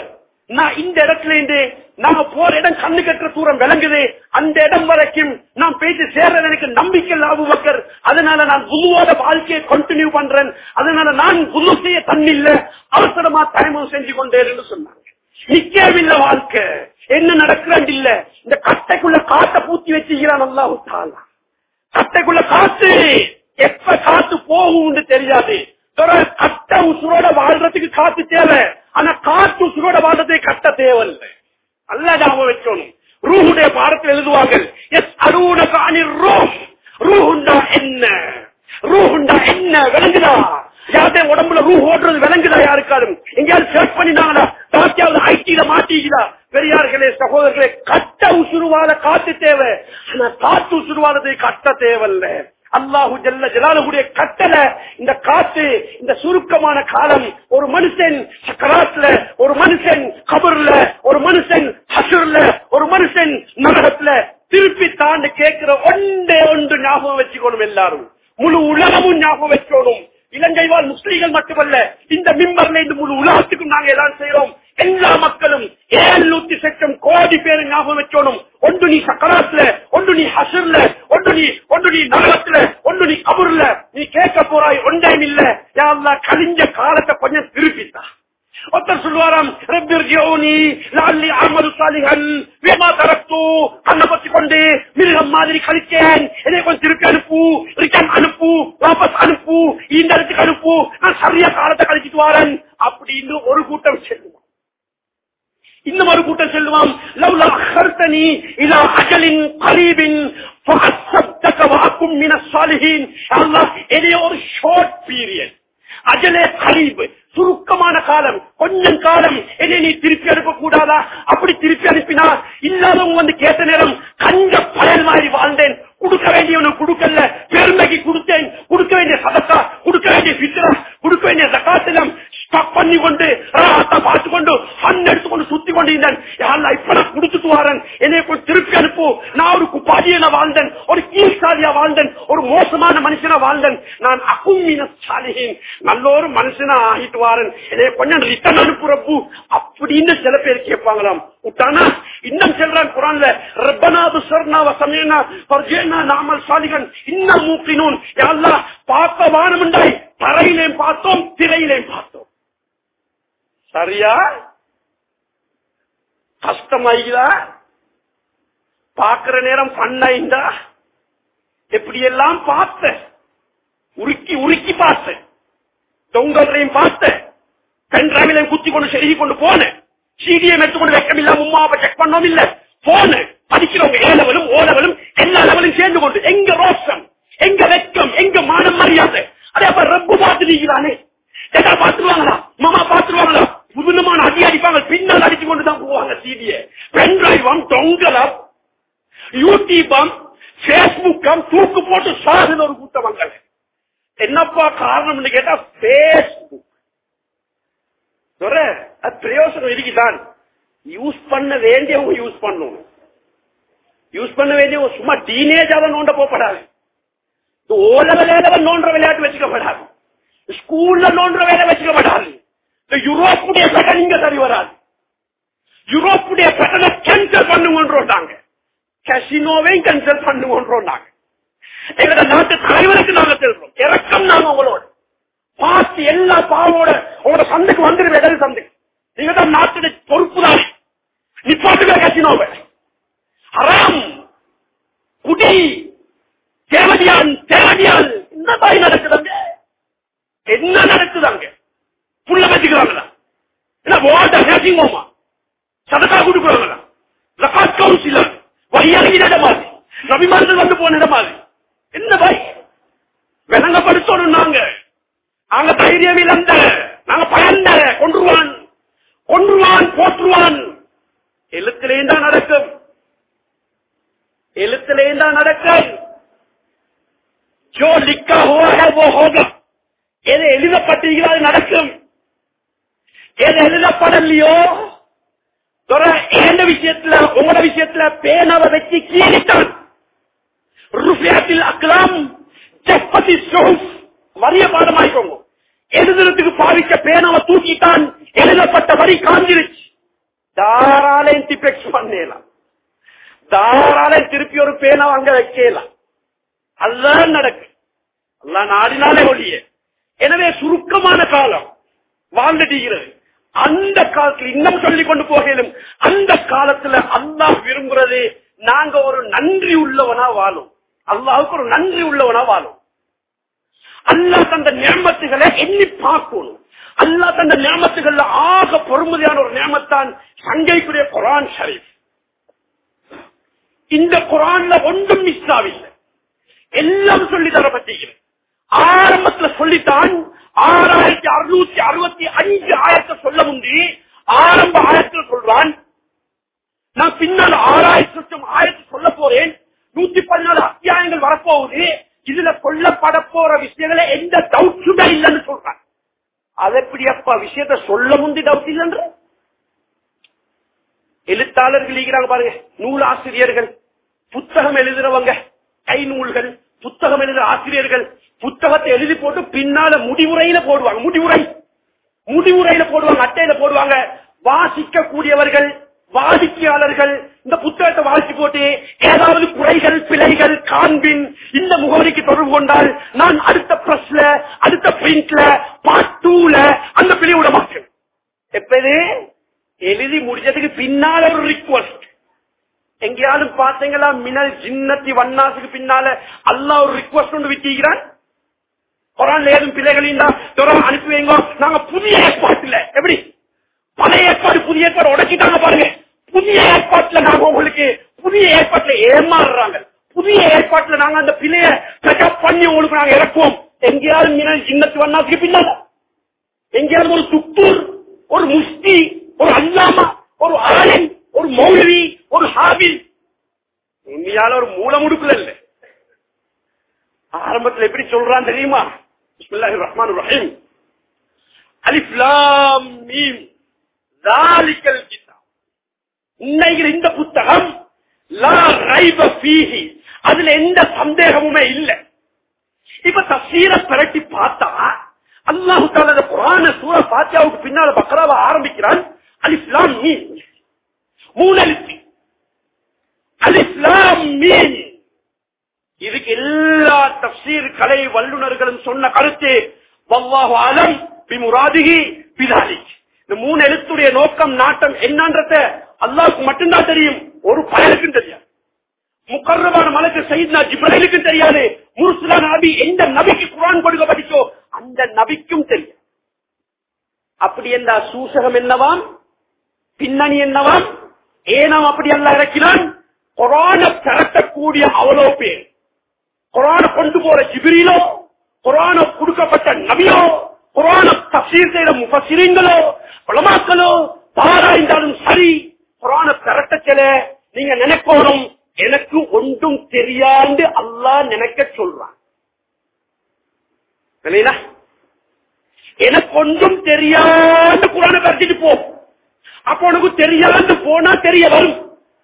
நான் இந்த இடத்துல இருந்து நாங்க போற இடம் கண்ணு கட்டுற தூரம் விளங்குது, அந்த இடம் வரைக்கும் நான் போயிட்டு சேர்றது எனக்கு நம்பிக்கை அபூபக்கர். அதனால நான் குழுவோட வாழ்க்கையை கண்டினியூ பண்றேன். அதனால நான் குழு செய்ய தண்ணி இல்ல, அவசரமா தயமம் செஞ்சு கொண்டேன்னு சொன்னாங்க. நிக்கவில்லை வாழ்க்கை, என்ன நடக்கிறான் இல்ல. இந்த கட்டைக்குள்ள காட்டை பூத்தி வச்சுக்கிறான் அல்லாஹ் தஆலா. கட்டைக்குள்ள காத்து எப்ப காத்து போகும் தெரியாது. கட்ட உசுரோட வாழ்றதுக்கு காத்து தேவை, ஆனா காத்து உசுரோட வாழ்றதுக்கு கட்ட தேவையில்லை. அல்ல ஞாபகம் வச்சோம். ரூஹுடைய பாடத்தில் எழுதுவாங்க, எஸ் அருணக அனிர் ரூஹ், ரூஹுண்டா என்ன, ரூஹுண்டா என்ன விளங்குதா? யாருடைய உடம்புல ரூஹ் ஓடுறது விளங்குதா? யாருக்காலும் எங்கேயாவது சர்ச் பண்ணினாங்களா? தாத்தியாவது ஐடியில மாட்டிக்குதா? பெரியார்களே சகோதரர்களே, கட்ட உசுருவாத காத்து தேவை, ஆனா காத்து உசுருவாதது கட்ட தேவையில்லை. அல்லாஹு ஜல்ல ஜலாலுடைய கட்டளை இந்த காத்து, இந்த சுருக்கமான காலம். ஒரு மனுஷன் சக்கராத்ல, ஒரு மனுஷன் கபர்ல, ஒரு மனுஷன் ஹஷர்ல, ஒரு மனுஷன் நரகத்துல திருப்பி தாண்டு கேட்கிற ஒன்றே ஒன்று ஞாபகம் வச்சுக்கணும். எல்லாரும் முழு உலகமும் ஞாபகம் வச்சுக்கணும். இலங்கை வாழ் முஸ்லீம்கள் மட்டுமல்ல, இந்த மிம்பர்ல இந்த முழு உலகத்துக்கும் நாங்க எல்லாம் செய்யறோம். எல்லா மக்களும் ஏழுநூத்தி சட்டம் கோடி பேரு ஞாபகம் வச்சோனும். ஒன்று நீ சக்கராத்துல, ஒன்று நீ ஹஷர்ல, ஒன்று நீ ஒன்று நீ நரகத்துல, ஒன்று நீ கபூர்ல. நீ கேட்க போறாய் ஒன்றையும் இல்ல, யா அல்லாஹ் கழிஞ்ச காலத்தை கொஞ்சம் திருப்பித்தா. ஒருத்தர் சொல்லுவாராம், ரப்பிர்ஜிஊனி லஅல்லி அஅமலு ஸாலிஹன் பிமா தரக்து, கண்ணை பத்தி கொண்டு மிருகம் மாதிரி கழிச்சேன், என்னை கொஞ்சம் திருப்பி அனுப்பு, ரிட்டர்ன் அனுப்பு, வாபஸ் அனுப்பு, இந்த இடத்துக்கு அனுப்பு, நான் சரியா காலத்தை கழிச்சிட்டு வரேன் அப்படின்னு ஒரு கூட்டம் செல்லுவான். இன்னும் ஒரு கூட்டம் செல்லுவான், லவ்லா அஹர்தனி இலா அஜலின் கரீபின் ஃபஅஸ்ஸப்தக வஅகும் மினஸ் ஸாலிஹீன். அல்லாஹ் இதே ஒரு ஷார்ட் பீரியட், அஜலே கரீப், சுருக்கமான காலம், கொஞ்சம் காலம் என்னை நீ திருப்பி அனுப்ப கூடாதா? அப்படி திருப்பி அனுப்பினா இல்லாதவங்க வந்து கேட்ட நேரம் கஞ்ச பயல் மாதிரி வாழ்ந்தேன், கொடுக்க வேண்டியவனுக்கு கொடுக்கல, பெருமைக்கு கொடுத்தேன், கொடுக்க வேண்டிய சதக்கா, கொடுக்க வேண்டிய ஃபித்ரா, கொடுக்க வேண்டிய ஜகாத்தெல்லாம் ஸ்டாக் பண்ணி கொண்டு பார்த்து கொண்டு ஃபண்ட் எடுத்துக்கொண்டு சுத்தி கொண்டிருந்தேன். யாரெல்லாம் இப்ப நான் கொடுத்துட்டு வரேன், என்னை கொஞ்சம் திருப்பி அனுப்பு. நான் ஒரு குப்பாடியனா வாழ்ந்தேன், ஒரு கீழ்சாலியா வாழ்ந்தேன், ஒரு மோசமான மனுஷனா வாழ்ந்தேன். நான் அகுமீன சாலிஹீன், நல்ல ஒரு மனுஷனா ஆகிட்டு வாரன், என்னை கொஞ்சம் ரிட்டர்ன் அனுப்புறப்பு அப்படின்னு சில பேர் கேட்பாங்களாம். விட்டானா இன்னும் செல்றான் குரான்ல, ரப்பனா பஸர்னா வ சமிஅனா ஃபர்ஜினா நஅமல் சாலிஹன் இன்ன மூகினூன். யா அல்லாஹ் பார்த்த வானமண்டாய், தரையிலேயும் பார்த்தோம், திரையிலேயும் பார்த்தோம். சரியா கஷ்டமாயிதா? பார்க்கிற நேரம் பண்ணாயிந்தா? எப்படி எல்லாம் பார்த்த, உருக்கி உருக்கி பார்த்த, தொங்கலையும் பார்த்த, பென் டிரைவிலையும் குத்தி கொண்டு செருகி கொண்டு போன, சீடியை மெத்துக்கொண்டு வெக்கம் இல்லாம உமாவை செக் பண்ணவும் இல்ல, போன படிக்கிறவங்க ஏ லெவலும் ஓ லெவலும் எல்லா லெவலும் சேர்ந்து கொண்டு எங்க ரோஷம், எங்க வெக்கம், எங்க மானம் மரியாதை. அதே அப்ப ரப்பு பார்த்து நீங்களானே, எதா பாத்துருவாங்களா, மாமா பாத்துருவாங்களா, புதுமான அடி அடிப்பாங்க, பின்னால் அடிச்சு கொண்டுதான் போவாங்க. சீடியை பென் டிரைவம், தொங்கலம், யூடியூபம், பேஸ்புக்கம் தூக்கு போட்டு சாகுன ஒரு கூட்டம் அங்க. என்னப்பா காரணம் கேட்டா பேஸ்புக் பிரயோசனம் இருக்குதான். யூஸ் பண்ண வேண்டியவங்க யூஸ் பண்ணணும், யூஸ் பண்ண வேண்டியவங்க சும்மா டீனேஜால நோண்ட போகப்படாது, ஓலவ நோன்ற விளையாட்டு வச்சுக்கப்படாது, ஸ்கூல்ல நோன்ற வேலை வச்சுக்கப்படாது. யூரோப்புடைய பேட்டர்ன் இங்க சரி வராது. யூரோப்புடைய பேட்டர்னை கேன்சல் பண்ணுவோன்றாங்க, கசினோவையும் கேன்சல் பண்ணுவோன்றாங்க. எங்களோட நாட்டு தலைவருக்கு நாங்க செல்றோம், இறக்கம் நாங்க உங்களோட பார்த்து எல்லா பாவோட உங்களோட சந்தைக்கு வந்துருவே. எதாவது சந்தைக்கு நீங்க தான் நாட்டுடைய பொறுப்பு தான். நிப்பாட்டுல கசினோவை ஹராம், குடி, தேவடியான் தேவடியான் என்ன தாய் நடக்குதாங்க, என்ன நடக்குதாங்க? புள்ள வச்சுக்கிறாங்களா, என்ன ஓட்ட ஹேசிங்கோமா, சதக்கா கொடுக்குறாங்களா, ஜகாத் கவுன்சில் வகையாகி இட மாதிரி, நபிமார்கள் வந்து போன இட மாதிரி. என்ன பாய் விளங்கப்படுத்தணும்? நாங்க நாங்க தைரியம் இழந்த, நாங்க பயந்த, கொன்றுவான் கொன்றுவான் போற்றுவான். எழுத்திலேயும் தான் நடக்கும், எழுத்திலேயும் தான் நடக்கும். ஜோ லிக்கா ஹுவா ஹை வோ ஹோகா. எது எழுதப்பட்டிருக்கிறது நடக்கும், எது எழுதப்படலையோ எந்த விஷயத்துல உங்களோட விஷயத்துல பேனாவை வச்சு கீழிட்டான். ருஃபியாத்தில் அக்லாம் ஜப்பதி ஸுஹுஃப். வரிய பாடமாயிக்கோங்க, எழுதுறதுக்கு பாவிக்க பேனாவை தூக்கிட்டான், எழுதப்பட்ட வரி காஞ்சிருச்சு. தாராளையும் டிபெக்ஸ் பண்ணலாம், தாராளையும் திருப்பி ஒரு பேனா அங்க வைக்கலாம். அதுதான் நடக்கு. அல்லாஹ் நாடினாலே ஒழிய. எனவே சுருக்கமான காலம் வாழ்ந்துட்டீங்கிறது. அந்த காலத்தில் இன்னும் சொல்லிக் கொண்டு போகலும், அந்த காலத்துல அல்லாஹ் விரும்புறது நாங்க ஒரு நன்றி உள்ளவனா வாழும், அல்லாஹுக்கு ஒரு நன்றி உள்ளவனா வாழும். அல்லாஹ் தந்த நியமத்துகளை எண்ணி பார்க்கணும். அல்லாஹ் தந்த நியமத்துகள்ல ஆக பொறுமதியான ஒரு நியமத்தான் சங்கைக்குரிய குர்ஆன் ஷரீஃப். இந்த குர்ஆன்ல ஒன்றும் மிஸ் ஆகவில்லை, எல்லாம் சொல்லி தரப்பட்டிருக்கிறது. ஆரம்பத்துல சொல்லித்தான் ஆறாயிரத்தி அறுநூத்தி அறுபத்தி அஞ்சு ஆயிரத்தை சொல்ல முந்தி ஆரம்ப ஆயிரத்தில் சொல்றான், நான் பின்னால் ஆறாயிரத்தி லட்சம் ஆயிரத்தி சொல்ல போறேன், நூத்தி பதினாலு அத்தியாயங்கள் வரப்போகுது, இதுல சொல்லப்பட போற விஷயங்கள எந்த டவுட்டுமே இல்லைன்னு சொல்றான். அது எப்படி அப்பா விஷயத்த சொல்ல முந்தி டவுட் இல்லைன்ற? எழுத்தாளர்கள் இருக்கிறாங்க பாருங்க, நூலாசிரியர்கள், புத்தகம் எழுதுறவங்க, கை நூல்கள், புத்தகம் எழுதுற ஆசிரியர்கள் புத்தகத்தை எழுதி போட்டு பின்னால முடிவுரையில போடுவாங்க. முடிவுரை முடிவுரையில போடுவாங்க, அட்டையில போடுவாங்க. வாசிக்க கூடியவர்கள், வாடிக்கையாளர்கள் இந்த புத்தகத்தை வாசிச்சு போட்டு ஏதாவது குறைகள் பிழைகள் காண்பின், இந்த முகவரிக்கு தொடர்பு கொண்டால் நான் அடுத்த பிரஸ்ல அடுத்த பிரிண்ட்ல பார்ட் டூல அந்த பிழை விட மாட்டேன். எப்பது எழுதி முடிஞ்சதுக்கு பின்னால ஒரு ரிக்வஸ்ட். எங்கேயாலும் பார்த்தீங்களா மினல் ஜின்னத்தி வண்ணாசுக்கு பின்னால அல்லாஹ் ஒரு ரிக்வஸ்ட் ஒன்று விட்டிருக்கிறான். குர்ஆன்ல ஏதும் பிழைகள் அனுப்பி வைங்க, நாங்க புதிய ஏற்பாட்டுல எப்படி பழைய ஏற்பாடு புதிய ஏற்பாடு உடைச்சிட்டாங்க பாருங்க. புதிய ஏற்பாட்டுல நாங்க உங்களுக்கு புதிய ஏற்பாட்டுல ஏமாறுறாங்க. புதிய ஏற்பாட்டுல நாங்க அந்த பிழைய செக்அப் பண்ணி உங்களுக்கு நாங்க இறக்குவோம். எங்கேயாவது மினல் ஜின்னத்தி வண்ணாசுக்கு பின்னால எங்கேயாவது ஒரு துக்தூர், ஒரு முஸ்தி, ஒரு அல்லாமா, ஒரு ஆலிம், ஒரு மௌலவி, ஒரு ஹாபில், இந்தியால ஒரு மூல முடுக்கல இல்ல. ஆரம்பத்தில் எப்படி சொல்றான் தெரியுமா? பிஸ்மில்லாஹிர் ரஹ்மானிர் ரஹீம். அலிஃப் லாம் மீம் ஸாலிகல் கிதாப். இன்னைக்கு இந்த புத்தகம் லா ரைப ஃபீஹி, அதுல எந்த சந்தேகமுமே இல்ல. இப்ப தஃசீரை பிரட்டி பார்த்தா அல்லாஹ் தஆலா குர்ஆன் சூரா ஃபாத்திஹாவுக்கு பின்னால பக்ராவை ஆரம்பிக்கிறான். அலிஃப் லாம் மீம், மூணு எழுத்து அலிஃப் லாம் மீம். இதுக்கு எல்லா தஃசீர் கலை வல்லுநர்களும் சொன்ன கருத்து வல்லாஹு அலம் பிமுராதிஹி பிதாலிக். இந்த மூணு எழுத்துடைய நோக்கம் நாட்டம் என்னன்றத அல்லாஹ்வுக்கு மட்டும்தான் தெரியும், ஒரு பயலுக்கும் தெரியாது. முகர்ரபான மலக்கு சையத்னா ஜிப்ரீலுக்கும் தெரியாது. முர்சலா நபி எந்த நபிக்கு குர்ஆன் கொடுக்கப்பட்டோ அந்த நபிக்கும் தெரியும். அப்படி என்ற சூசகம் என்னவாம், பின்னணி என்னவாம், ஏனாம் அப்படி அல்ல இறக்கினான். குர்ஆனை திரட்டக்கூடிய அவ்வளவு பேர், குர்ஆனை கொண்டு போற ஜிப்ரீலோ, குர்ஆனை கொடுக்கப்பட்ட நபியோ, குர்ஆனை தஃசீர் செய்த முஃபஸ்ஸிரீன்களோ உலமாக்களோ பாராய்ந்தாலும் சரி, குர்ஆனை திரட்டச்சல நீங்க நினைக்கணும் எனக்கு ஒன்றும் தெரியாது அல்லாஹ் நினைக்க சொல்றான். எனக்கு ஒன்றும் தெரியாது குர்ஆனை கட்டிட்டு போ, அப்ப உனக்கு தெரியாது போனா தெரிய வரும்.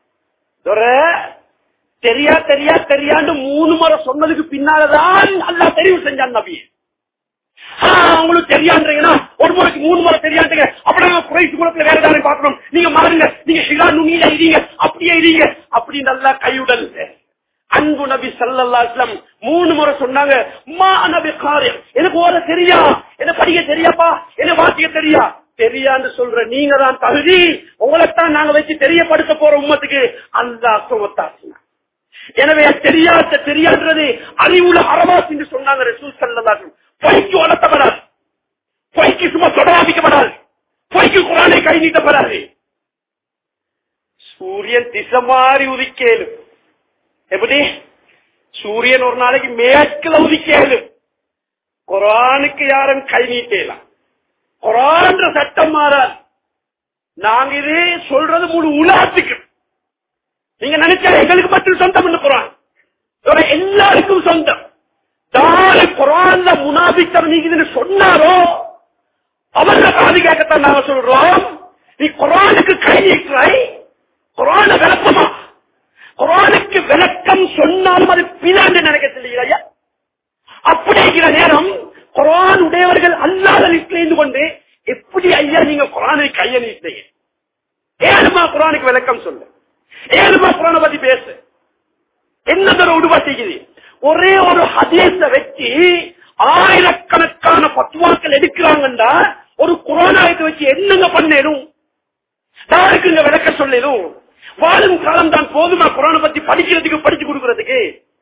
தெரியா தெரியா தெரியாண்டு மூணு முறை சொன்னதுக்கு பின்னால்தான் அல்லாஹ் தெரிவு செஞ்சான் நபி. உங்களுக்கு தெரியாதுன்னா ஒரு முறைக்கு மூணு முறை தெரியாதுங்க, அப்படி நாங்க குறைசி குலத்துல வேற ஏதாவது பார்க்கணும், நீங்க மாறுங்க, நீங்க ஷிகா நுனியில இருங்க, அப்படியே இருங்க அப்படின்னு அல்லாஹ் கையுடல். அன்பு நபி ஸல்லல்லாஹு அலைஹி வஸல்லம் மூணு முறை சொன்னாங்க, மா நபி காரி, எனக்கு ஓத தெரியா, என்ன படிக்க தெரியாப்பா, என்ன வாசிக்க தெரியா. தெரியான்னு சொல்ற நீங்க தான் தகுதி, உங்களைத்தான் நாங்க வச்சு தெரியப்படுத்த போற உம்மத்துக்கு அல்லாஹ் சுமத்தாசினா. எனவே தெரியாத தெரியாதுறது அறிவுல அரவாஸ் என்று சொன்னாங்க ரசூல் ஸல்லல்லாஹு அலைஹி வஸல்லம். பொய்க்கு வளர்த்தப்படாது, பொய்க்கு சும்மா தொடராமிக்கப்படாது, பொய்க்கு குர்ஆனை கை நீட்டப்படாது. சூரியன் திசை மாறி உதிக்கேலும், எப்படி சூரியன் ஒரு நாளைக்கு மேற்குல உதிக்கேலும், குர்ஆனுக்கு யாரும் கை நீட்டலாம். குர்ஆன் சட்டம் மாறாது. நாங்க இது சொல்றது முழு உலகத்துக்கு. நீங்க நினைச்சா எங்களுக்கு மட்டும் சொந்தம் குர்ஆன் எல்லாருக்கும் சொந்தம். தாரு குர்ஆன்ல முனாபிக்தம் நீங்க சொன்னாரோ அவர காது கேட்கத்தான் நாங்க சொல்றோம். நீ குர்ஆனுக்கு கை நீட்டாய், குர்ஆன விளக்கமா, குர்ஆனுக்கு விளக்கம் சொன்னாலும் அது பின்னாண்டு நினைக்க தெரியலையா? அப்படிங்கிற நேரம் குர்ஆன் உடையவர்கள் அல்லாத லிஸ்ட்ல இருந்து கொண்டு எப்படி ஐயா நீங்க குர்ஆனை கைய நீட்டீங்க, ஏழுமா குரானுக்கு விளக்கம் சொல்லு, ஏழுமா குரானை பத்தி பேசு. என்ன தர உடுபாட்டிக்குது? ஒரே ஒரு ஹதீஸ வச்சு ஆயிரக்கணக்கான பத்துவாக்கள் எடுக்கிறாங்கண்டா ஒரு குரானாயத்தை வச்சு என்னங்க பண்ணேனும்? யாருக்குங்க விளக்க சொல்லும்? வாழும் காலம் தான் போதுமா குரானை பத்தி படிக்கிறதுக்கு, படிச்சு கொடுக்கறதுக்கு?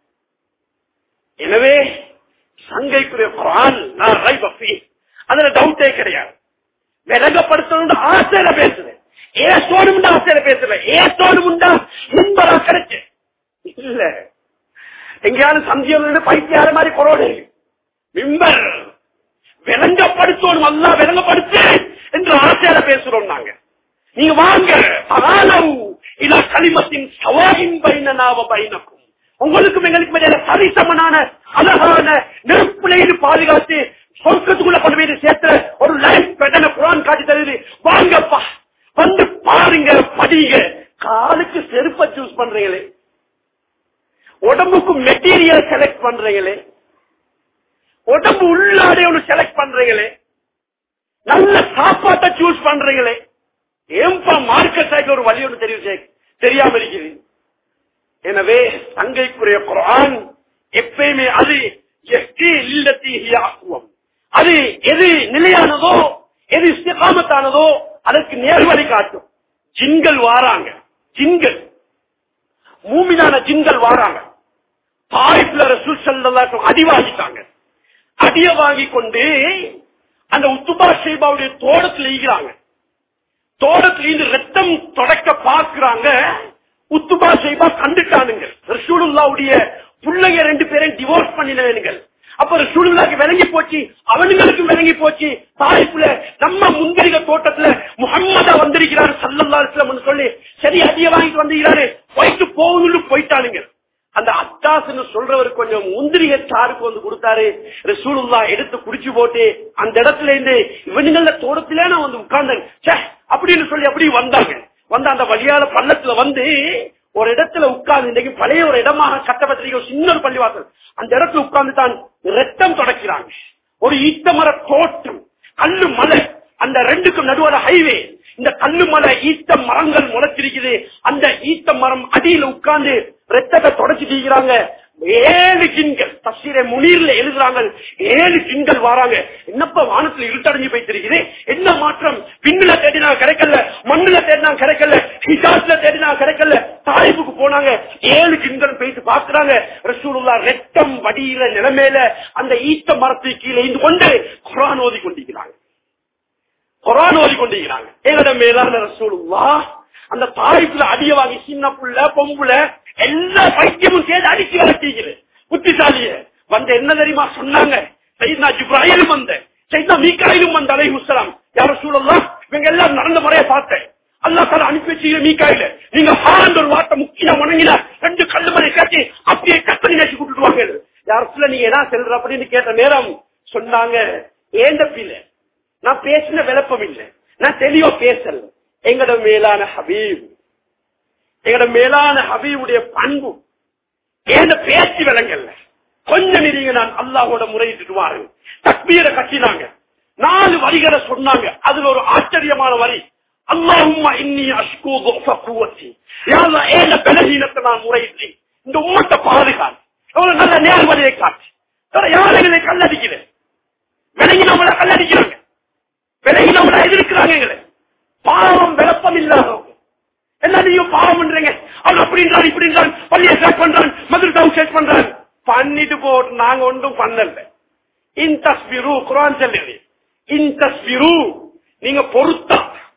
எனவே சங்கைக்குரிய குரான் நான் ரைப் அப்பி அதுல டவுட்டே கிடையாது. விலகப்படுத்தணும் ஆசையில பேசுறேன், ஏசோடும் ஆசையில பேசுறேன், ஏசோடும் முன்பரா கிடைச்சு இல்ல. எங்கேயாவது சந்தியம் பைத்தியார மாதிரி கொரோடு மிம்பர் விளங்கப்படுத்தணும், அல்லா விளங்கப்படுத்து என்று ஆசையில பேசுறோம் நாங்க. நீங்க வாங்க இலா கலிமத்தின் சவாயின் பைனனாவ பைனக்கும், உங்களுக்கும் எங்களுக்கும் இடையில சரிசமனான அழகான நெருப்புலையில் பாதுகாத்து சொர்க்கத்துக்குள்ள கொண்டு போய் சேர்த்த ஒரு லைஃப் பெட்டன குரான் காட்டி தருது. வாங்கப்பா வந்து பாருங்க, படிங்க. காலுக்கு செருப்ப சூஸ் பண்றீங்களே, உடம்புக்கு மெட்டீரியல் செலக்ட் பண்றீங்களே, உடம்பு உள்ளாடே ஒன்று செலக்ட் பண்றீங்களே, நல்ல சாப்பாட்டை சூஸ் பண்றீங்களே, ஏன்பா மார்க்கெட் ஒரு வழி ஒன்று தெரியும் தெரியாம இருக்குது. எனவே சங்கைக்குரிய குர்ஆன் எப்பயுமே அது அது எது நிலையானதோ, எது இஸ்திகாமத்தானதோ அதற்கு நேர்வழி காட்டும். ஜின்கள் வாராங்க, ஜின்கள் மூமினான ஜின்கள் வாராங்க. தாயிஃப்ல ரசூல் ஸல்லல்லாஹு அலைஹி வஸல்லம் அடி வாங்கிட்டாங்க. அடிய வாங்கி கொண்டு அந்த உத்துபா ஷைபாவுடைய தோட்டத்தில் ஈகிறாங்க. தோட்டத்தில் இருந்து ரத்தம் தொடக்க பார்க்கிறாங்க. உத்துபா ஷைபா கண்டுட்டானுங்க. ரசூலுல்லாஹ்வுடைய பிள்ளைங்க ரெண்டு பேரையும் டிவோர்ஸ் பண்ணினவனுங்கள். அப்ப ரசூலுல்லாஹ்க்கு விளங்கி போச்சு, அவனுங்களுக்கும் விளங்கி போச்சு. தாயிஃப்ல நம்ம முந்திரிக தோட்டத்துல முஹம்மதா வந்திருக்கிறாரு ஸல்லல்லாஹு அலைஹி வஸல்லம் சொல்லி சரி அடிய வாங்கிட்டு வந்திருக்கிறாரு, போயிட்டு போகணும்னு போயிட்டானுங்க. அந்த அத்தாஸ்ன்னு சொல்றவர் கொஞ்சம் முந்திரிக சாருக்கு வந்து கொடுத்தாரு. ரசூலுல்லாஹ் எடுத்து குடிச்சு போட்டு அந்த இடத்துல இருந்து இவனுங்கள தோட்டத்திலே நான் வந்து உட்கார்ந்தேன் அப்படின்னு சொல்லி அப்படி வந்தாங்க. வந்து அந்த வழியால பள்ளத்துல வந்து ஒரு இடத்துல உட்கார்ந்து, இன்னைக்கு பழைய ஒரு இடமாக கட்டப்பட்டிருக்க ஒரு சின்ன ஒரு பள்ளிவாசல், அந்த இடத்துல உட்கார்ந்து தான் ரத்தம் தொடக்கிறாங்க. ஒரு ஈட்ட மர தோட்டம், கல்லு மலை, அந்த ரெண்டுக்கும் நடுவான ஹைவே. இந்த கல்லு மலை ஈட்ட மரங்கள் முளைச்சிருக்குது. அந்த ஈட்ட மரம் அடியில உட்கார்ந்து ரத்தத்தை தொடச்சிட்டு ஏழு கிண்கள் தப்சீரே முனீர்ல எழுதுறாங்க. ஏழு கிண்கள் வராங்க. என்னப்பா வானத்துல இருட்டடைஞ்சு போயிட்டு, என்ன மாற்றம்? பின்னுல தேடினா கிடைக்கல, மண்ணுல தேடினா கிடைக்கல, ஹிஜாஸ்ல தேடினா கிடைக்கல. தாயிஃபுக்கு போனாங்க. ஏழு கிண்கள் போயிட்டு பாக்குறாங்க. ரசூலுல்லாஹ் ரத்தம் வடியில நிலைமையில அந்த ஈட்ட மரத்துக்கு கீழே இருந்து கொண்டு குர்ஆன் ஓதி கொண்டிருக்கிறாங்க. குர்ஆன் ஓதி கொண்டிருக்கிறாங்க. எங்களோட மேலான ரசூலுல்லாஹ் அந்த தாயிஃப்ல அடிய வாங்கி சின்ன புள்ள பொம்புல எல்லா பைத்தியமும் சேர்ந்து அடிச்சு வளர்த்தீங்க. புத்திசாலிய வந்து என்ன தெரியுமா சொன்னாங்க? சையத்னா ஜிப்ராயிலும் வந்த, சையத்னா மீகாயிலும் வந்த அலைஹிஸ்ஸலாம். யா ரசூலல்லாஹ், இவங்க எல்லாம் நடந்த முறையை பார்த்தேன். அல்லாஹ் தஆலா அனுப்பி வச்சீங்க மீகாயில. நீங்க ஹாண்ட் ஒரு வார்த்தை முக்கிய வணங்கினா ரெண்டு கல்லு மலை காட்டி அப்படியே கத்தனை நேசி கூட்டிட்டு வாங்க. யா ரசூலல்லாஹ், நீங்க என்ன செல்ற அப்படின்னு கேட்ட நேரம் சொன்னாங்க, ஏண்ட பிள்ளை நான் பேசின விளப்பம் இல்லை, நான் தெளிவா பேசல. எங்கட மேலான ஹபீப், எங்கட மேலான ஹபீபுடைய பண்பு ஏன் பேச்சு விளங்கல்ல. கொஞ்சம் நீங்க நான் அல்லாஹோட முறையிட்டு வாருங்க. தக்பீரை கட்டினாங்க. நாலு வரிகளை சொன்னாங்க. அதுல ஒரு ஆச்சரியமான வரி, அல்லாஹும்ம இன்னி அஷ்கு துஃப குவத்தி, யா அல்லாஹ் ஏன பலஹீனத்தை நான் முறையிட்டு இந்த உம்மத்தை பாதுகாத்து எவ்வளவு நல்ல நேர்வழியை காட்டி. யாரைகளை கல்லடிக்கிறேன், விலகி நம்மளை கல்லடிக்கிறாங்க, விலகி நம்மளை எதிர்க்கிறாங்க. எங்களை பாவம் விளப்பம் இல்லாதவங்க எல்லாத்தையும் பாவம் பண்றீங்க. அவன் அப்படின்றான் இப்படின்றான், பள்ளியை செட் பண்றான், மதுரத்தாவும் செட் பண்றான், பண்ணிட்டு போட்டு நாங்க ஒன்றும் பண்ணல. இன் தஸ்பிரு குர்ஆன் சொல்லுது, இன் தஸ்பிரு நீங்க பொறுத்தா,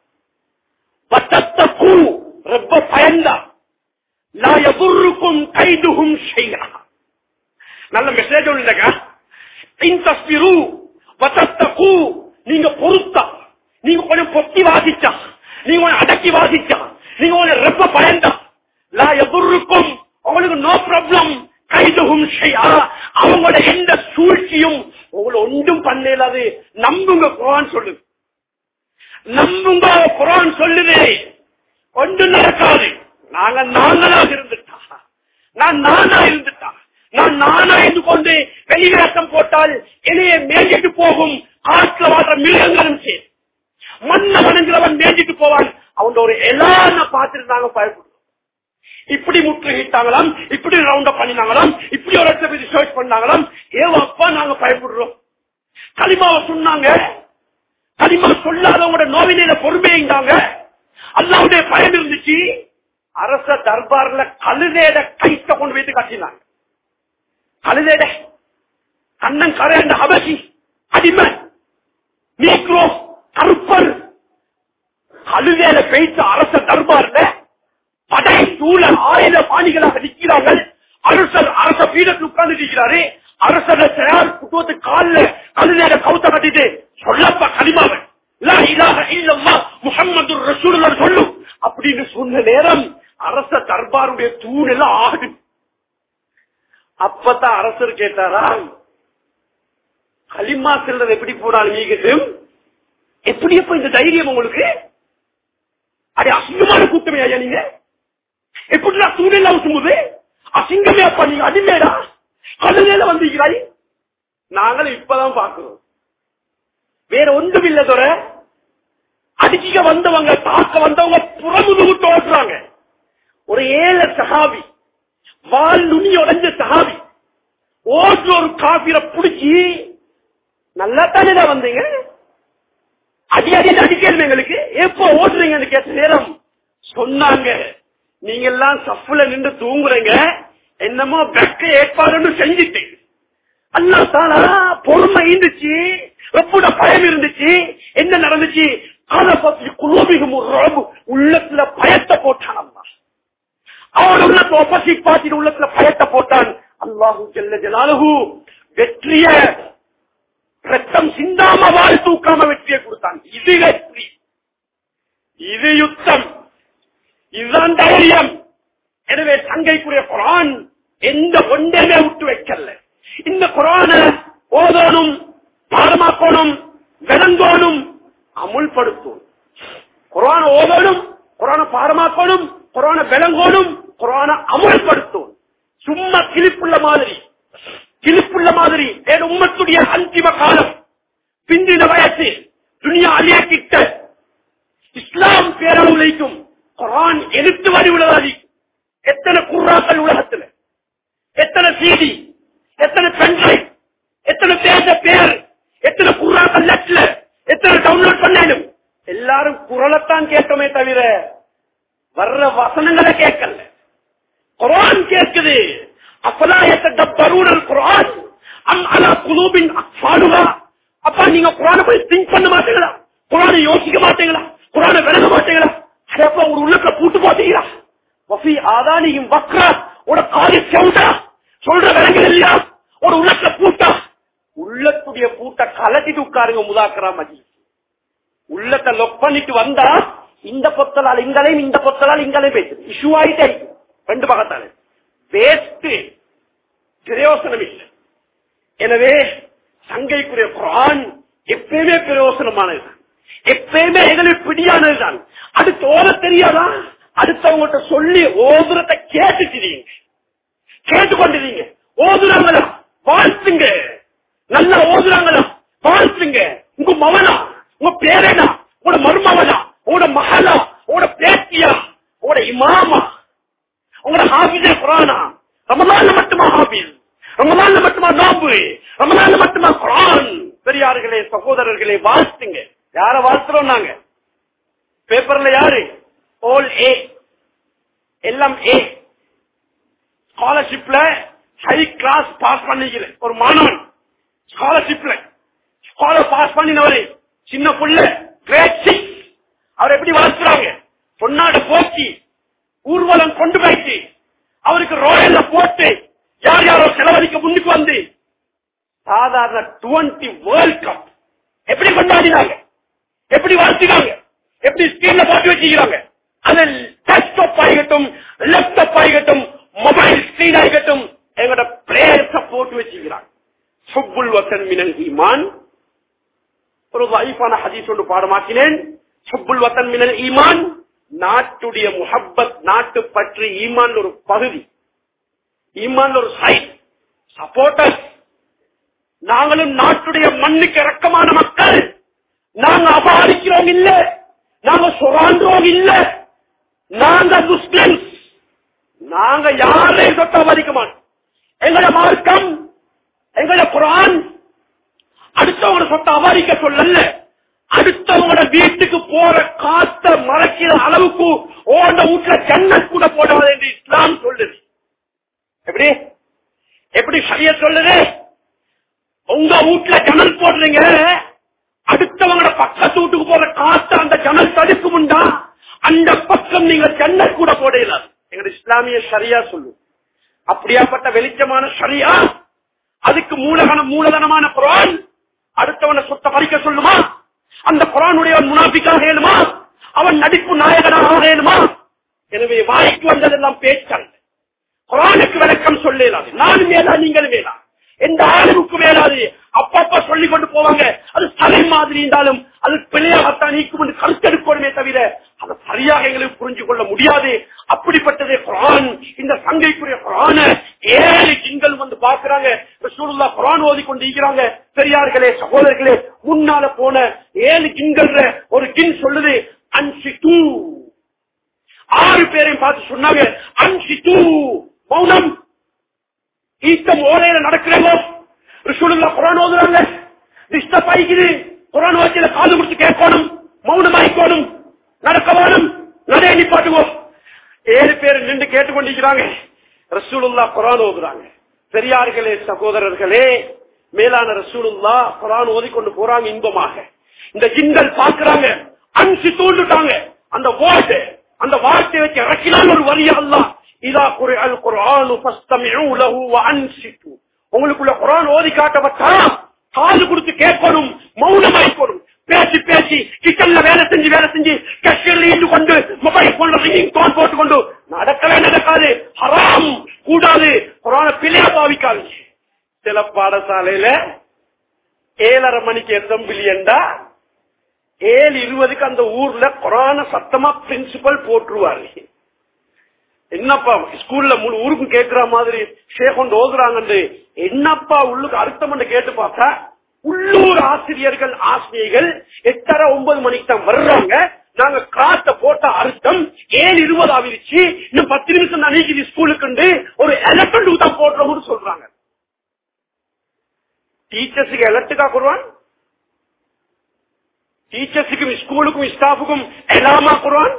வத்தத்தகு ரொம்ப பயந்தா, லா யதுர்ருக்கும் கைதுஹும் ஷைஆ. நல்ல மெசேஜ் ஒண்ணுங்க. இன் தஸ்பிரு வத்தத்தகு நீங்க பொறுத்தா, நீங்க கொஞ்சம் பொத்தி வாசிச்சா, நீங்க கொஞ்சம் அடக்கி வாசிச்சா, நீங்க கொஞ்சம் ரொம்ப பயந்தா, லா யதுர்ருக்கும் உங்களுக்கு நோ ப்ராப்ளம் கைதுஹும் ஷைஆ, அவங்களோட எந்த சூழ்ச்சியும் உங்களை ஒன்றும் பண்ணலாது. நம்புங்க, குர்ஆன் சொல்லுது. நம்புங்க, குர்ஆன் சொல்லுது. ஒன்று நடக்காது. நாங்க நாங்களாக இருந்துட்டா, நான் நானா இருந்துட்டா, நான் நானா இருந்து கொண்டு வெளிவேஷம் போட்டால் என்னைய மேஞ்சிட்டு போகும். காட்டுல வாழ்ற மிருகங்களும் சரி, மண்ண வணங்குறவன் மேஞ்சிட்டு போவான். அவங்க ஒரு எலான பார்த்துட்டு நாங்க பயப்படுறோம். இப்படி முற்றுகிட்டாங்களாம், இப்படி ரவுண்ட் அப் பண்ணினாங்களாம், இப்படி ஒரு இடத்துல போய் ரிசர்ச் பண்ணாங்களாம். ஏன் அப்பா நாங்க பயப்படுறோம்? கலிமாவை சொன்னாங்க, கலிமா சொல்லாதவங்களோட நோவினையில பொறுமையாங்க. அல்லாவுடைய பயம் இருந்துச்சு. அரச தர்பார்ல கழுதேட கைத்த கொண்டு வைத்து கட்டினாங்க. கழுதேட கண்ணன் கரையண்ட அபசி அடிமை நீக்ரோ கருப்பர் கழுதேல பெய்த அரச தர்பார்ல படை சூழ ஆயுத பாணிகளாக நிற்கிறார்கள். அரசர் அரச பீடத்தில் உட்கார்ந்து இருக்கிறாரு. அரசரை தயார் குட்டுவத்து கால கழுதேட கவுத்த கட்டிட்டு சொல்லப்பா கலிமாவன் முஹம்மது ரசூலுல்லாஹ் சொல்லும் அப்படின்னு சொன்ன நேரம் அரச தர்பாருடைய தூண் எல்லாம் ஆடு. அப்பதான் அரசர் கேட்டாரா, கலிமா செல்றது எப்படி போனாலும் நீங்க எப்படி எப்ப இந்த தைரியம் உங்களுக்கு? அது அசிங்கமான கூட்டமே ஐயா. நீங்க எப்படி தூணெல்லாம் ஊற்றும்போது அசிங்கமே அப்பா, நீங்க அடிமேடா கல்லுல வந்திருக்கிறாய். நாங்கள் இப்பதான் பாக்குறோம். வேற ஒன்றும் இல்ல தோற. அடிக்க வந்தவங்க தாக்க வந்தவங்க புறமுது விட்டு ஓட்டுறாங்க. ஒரு ஏழை சஹாபி, வால் நுனி உடைஞ்ச சஹாபி, ஓட்டு ஒரு காபிர புடிச்சி நல்லா தானே வந்தீங்க, அடி அடி அடிக்கிறது எங்களுக்கு எப்போ ஓட்டுறீங்கன்னு கேட்ட நேரம் சொன்னாங்க, நீங்க எல்லாம் சஃப்ல நின்று தூங்குறீங்க, என்னமோ பெக்க ஏற்பாடு செஞ்சுட்டு அல்லாஹ் தஆலா பொறுமை இருந்துச்சு, ரொம்ப பயம் இருந்துச்சு. என்ன நடந்துச்சு? உள்ளத்துல பயத்தை போட்டான் அல்லாஹ். அவன் உள்ளத்துல ஒப்பசிட் பார்த்து உள்ளத்துல பயத்தை போட்டான். அல்லாஹு ஜல்ல ஜலாலுஹு வெற்றிய ரத்தம் சிந்தாம வாழ் தூக்காம வெற்றியை கொடுத்தான். இது வெற்றி, இது யுத்தம், இதுதான் தைரியம். எனவே சங்கைக்குரிய குர்ஆன் எந்த ஒன்றையுமே விட்டு வைக்கல. இந்த குர்ஆன ஓதணும், பாடமாக்கணும், விளங்கணும், அமுல்படுத்தும். குர்ஆன் ஓதணும், குர்ஆன பாடமாக்கணும், குர்ஆன விளங்கணும், குர்ஆன அமுல்படுத்தும். சும்மா கிளிப்புள்ள மாதிரி கிளிப்புள்ள மாதிரி என் உம்மத்துடைய அந்திம காலம், பிந்தின வயசு, துனியா அழியக்கிட்ட இஸ்லாம் பேரவுளைக்கும் குர்ஆன் எழுத்து வரி உள்ளதாதி. எத்தனை குர்ஆன்கள் உலகத்தில், எத்தனை சீடி, எத்தனை பென்ட்ரைவ், எத்தனை பேச பேர், எத்தனை குர்ஆன்கள் லட்ல, எத்தனை டவுன்லோட் பண்ணாலும் எல்லாரும் குரலைத்தான் கேட்கமே தவிர வர்ற வசனங்களை கேட்கல. குர்ஆன் கேட்குது. அப்பலா யததப்பரூனல் குர்ஆன் அம் அலா குலூபின் அக்ஃபாலுஹா. அப்ப நீங்க குர்ஆனை போய் திங்க் பண்ண மாட்டீங்களா? குர்ஆனை யோசிக்க மாட்டீங்களா? குர்ஆனை விளங்க மாட்டீங்களா? அப்ப ஒரு உள்ளத்துல பூட்டு போட்டீங்களா? வஃபி ஆதானிஹிம் வக்ரா, ஒரு காதி செவுடா சொல்ற விளங்கல இல்லையா? ஒரு உள்ளத்துல பூட்டா, உள்ளத்துடைய பூட்ட கலட்டிட்டு உட்காருங்க. முதாக்கரா மஜ்லிஸ் உள்ளத்தை லொக் பண்ணிட்டு வந்தா இந்த பொத்தலால் இங்களையும் இந்த பொத்தலால் இங்களையும் பேசுது. இஷ்யூ ஆயிட்டே ரெண்டு பக்கத்தாலே வேஸ்ட், பிரயோசனம் இல்லை. எனவே சங்கைக்குரிய குர்ஆன் எப்பயுமே பிரயோசனமானதுதான், எப்பயுமே எங்களுக்கு பிடியானதுதான். அடுத்து ஓத தெரியாதா? அடுத்தவங்கள்ட்ட சொல்லி ஓதுறத கேட்டுக்கிறீங்க, கேட்டுக்கொண்டிருங்க. ஓதுறாங்களா வாழ்த்துங்க, நல்லா ஓதுறாங்களா வாழ்த்துங்க. உங்க மவனா, உங்க பேரனா, உங்களோட மருமவனா, உங்களோட மகளா, உங்களோட பேத்தியா, உங்களோட இமாமா, உங்களோட ஹாஃபிஸே குர்ஆனா, ரமலான்ல மட்டுமா ஹாஃபிஸ், ரமலான்ல மட்டுமா நோன்பு, ரமலான்ல மட்டுமா குர்ஆன். பெரியார்களே, சகோதரர்களே, வாழ்த்துங்க. யார வாழ்த்துறோம் நாங்க? பேப்பர்ல யாரு? ஆல் ஏ, எல்லாம் ஏ. ஸ்காலர்ஷிப்ல ஹை கிளாஸ் பாஸ் பண்ணிக்கிற ஒரு மாணவன், ஸ்காலர்ஷிப்ல ஸ்காலர் பாஸ் பண்ணினவரு சின்ன புள்ள கிரேட் சிக்ஸ். அவர் எப்படி வாழ்த்துறாங்க? பொன்னாட போச்சு, ஊர்வலம் கொண்டு போயிட்டு அவருக்கு ரோயல்ல போட்டு யார் யாரோ செலவழிக்க முன்னுக்கு வந்து சாதாரண டுவெண்டி வேர்ல்ட் கப் எப்படி கொண்டாடினாங்க, எப்படி வாழ்த்துறாங்க, எப்படி ஸ்கிரீன்ல போட்டு வச்சுக்கிறாங்க. அதில் டெஸ்க்டாப் ஆகட்டும், லேப்டாப் ஆகட்டும், மொபைல் ஸ்கிரீன் ஆகட்டும், எங்களோட பிளேயர்ஸ போட்டு வச்சுக்கிறாங்க. சுப்புல் வத்தன் மினல் ஈமான். ஒரு வைஃபான ஹதீஸ் ஒன்று பாடமாக்கினேன். சுப்புல் வத்தன் மினல் ஈமான், நாட்டுடைய முஹப்பத், நாட்டு பற்றி ஈமான் ஒரு பகுதி, ஈமான் ஒரு சைட், சப்போர்டர்ஸ். நாங்களும் நாட்டுடைய மண்ணுக்கு இறக்கமான மக்கள். நாங்க அபகரிக்கிறோம் இல்ல, நாங்க சுராண்டோம் இல்ல, நாங்க முஸ்லிம்ஸ். நாங்க யாரையும் சொத்த மதிக்க மாட்டோம். எங்களோட மார்க்கம், எங்களோட குர்ஆன் அடுத்தவங்க சொத்த அபாரிக்க சொல்லல. அடுத்தவங்களோட வீட்டுக்கு போற காத்த மறைக்கிற அளவுக்கு ஓண்ட வீட்டுல ஜன்னத் கூட போடாது என்று இஸ்லாம் சொல்லுது. எப்படி எப்படி ஷரியத் சொல்லுது? உங்க வீட்டுல ஜன்னல் போடுறீங்க, அடுத்தவங்களோட பக்கத்து வீட்டுக்கு போற காத்த அந்த ஜன்னல் தடுக்கும்டா, அந்த பக்கம் நீங்க ஜன்னல் கூட போடல. எங்க இஸ்லாமிய ஷரியா சொல்லு. அப்படியாப்பட்ட வெளிச்சமான ஷரியா, அதுக்கு மூலதன மூலதனமான குர்ஆன் அடுத்தவனை சொத்த பறிக்க சொல்லுமா? அந்த குர்ஆனுடைய முனாஃபிக்காக ஏழுமா? அவன் நடிப்பு நாயகனாக ஏழுமா? எனவே வாய்க்கு வந்ததெல்லாம் பேச்சல். குர்ஆனுக்கு விளக்கம் சொல்லலாது. நானும் மேலா நீங்களும் மேலா, எந்த ஆளுக்கு மேலாது. அப்பப்ப சொல்லிக் கொண்டு போவாங்க. அது தலை மாதிரி இருந்தாலும் அது பிள்ளையாகத்தான் நீக்கும் என்று கருத்தெடுக்கணுமே தவிர அதை சரியாக எங்களுக்கு புரிஞ்சு கொள்ள முடியாது. அப்படிப்பட்டதே குர்ஆன். இந்த சங்கைக்குரிய குர்ஆன ஏழு ஜின்கள் வந்து பார்க்கிறாங்க. ரசூலுல்லாஹ் குர்ஆன் ஓதி கொண்டு இருக்கிறாங்க. பெரியார்களே, சகோதரர்களே, முன்னால போன ஏழு ஜின்கள் ஒரு ஜின் சொல்லுது அன்சிது. ஆறு பேரையும் பார்த்து சொன்னாங்க அன்சிது, மௌனம். ஈஸ்டம் ஓலையில நடக்கிறோம். ரசூலுல்லாஹ் குர்ஆன் ஓதுறாங்க. டிஸ்டர்ப் ஆயிக்குது. குர்ஆன் ஓதில காது கொடுத்து கேட்கணும், மௌனம் ஆயிக்கணும், நடக்க வேணும், நடை நிப்பாட்டுவோம். ஏழு பேர் நின்று கேட்டுக்கொண்டிருக்கிறாங்க. ரசூலுல்லாஹ் குர்ஆன் ஓதுறாங்க. பெரியார்களே, சகோதரர்களே, மேலான ரசூலுல்லாஹ் குர்ஆன் ஓதிக்கொண்டு போறாங்க இன்பமாக. இந்த ஜின்கள் பார்க்கிறாங்க, அன்சி தூண்டுட்டாங்க. அந்த வார்த்தை அந்த வார்த்தையை வச்சு இறக்கினால் ஒரு வரி அல்லாஹ், இதா குர்ஆன் குர்ஆனு ஃபஸ்தமிஉ லஹு வ அன்சிது. உங்களுக்குள்ள குர்ஆன் ஓதி காட்டப்பட்டா காது கொடுத்து கேட்கணும், மௌனமாய்க்கணும். பேசி பேசி கிச்சன்ல வேலை செஞ்சு வேலை செஞ்சு கஷ்டர்ல இருந்து கொண்டு மொபைல் போன்ல ரிங்கிங் டோன் போட்டுக்கொண்டு நடக்கவே நடக்காது, ஹராம், கூடாது. குர்ஆனை பிள்ளையா பாவிக்காது. சில பாடசாலையில ஏழரை மணிக்கு எசம்பிளி என்றா ஏழு இருபதுக்கு அந்த ஊர்ல குர்ஆனை சத்தமா பிரின்சிபல் போட்டுருவாரு. என்னப்பா ஸ்கூல்ல முழு ஊருக்கு கேட்கிற மாதிரி ஷேகொண்டு ஓதுறாங்க, என்னப்பா உள்ளுக்கு அர்த்தம் கேட்டு பார்த்தா உள்ளூர் ஆசிரியர்கள் ஆசிரியர்கள் எட்டரை ஒன்பது மணிக்கு தான் வர்றாங்க. நாங்க கிளாஸ போட்ட அர்த்தம் ஏழு இருபது ஆவிருச்சு, இன்னும் பத்து நிமிஷம் தான் நீக்குது ஸ்கூலுக்கு ஒரு எலக்ட்ரன் தான் போடுறோம்னு சொல்றாங்க. டீச்சர்ஸுக்கு எலக்ட்ரிக்கா குர்ஆன், டீச்சர்ஸுக்கும் ஸ்கூலுக்கும் ஸ்டாஃபுக்கும் எல்லாமா குர்ஆன்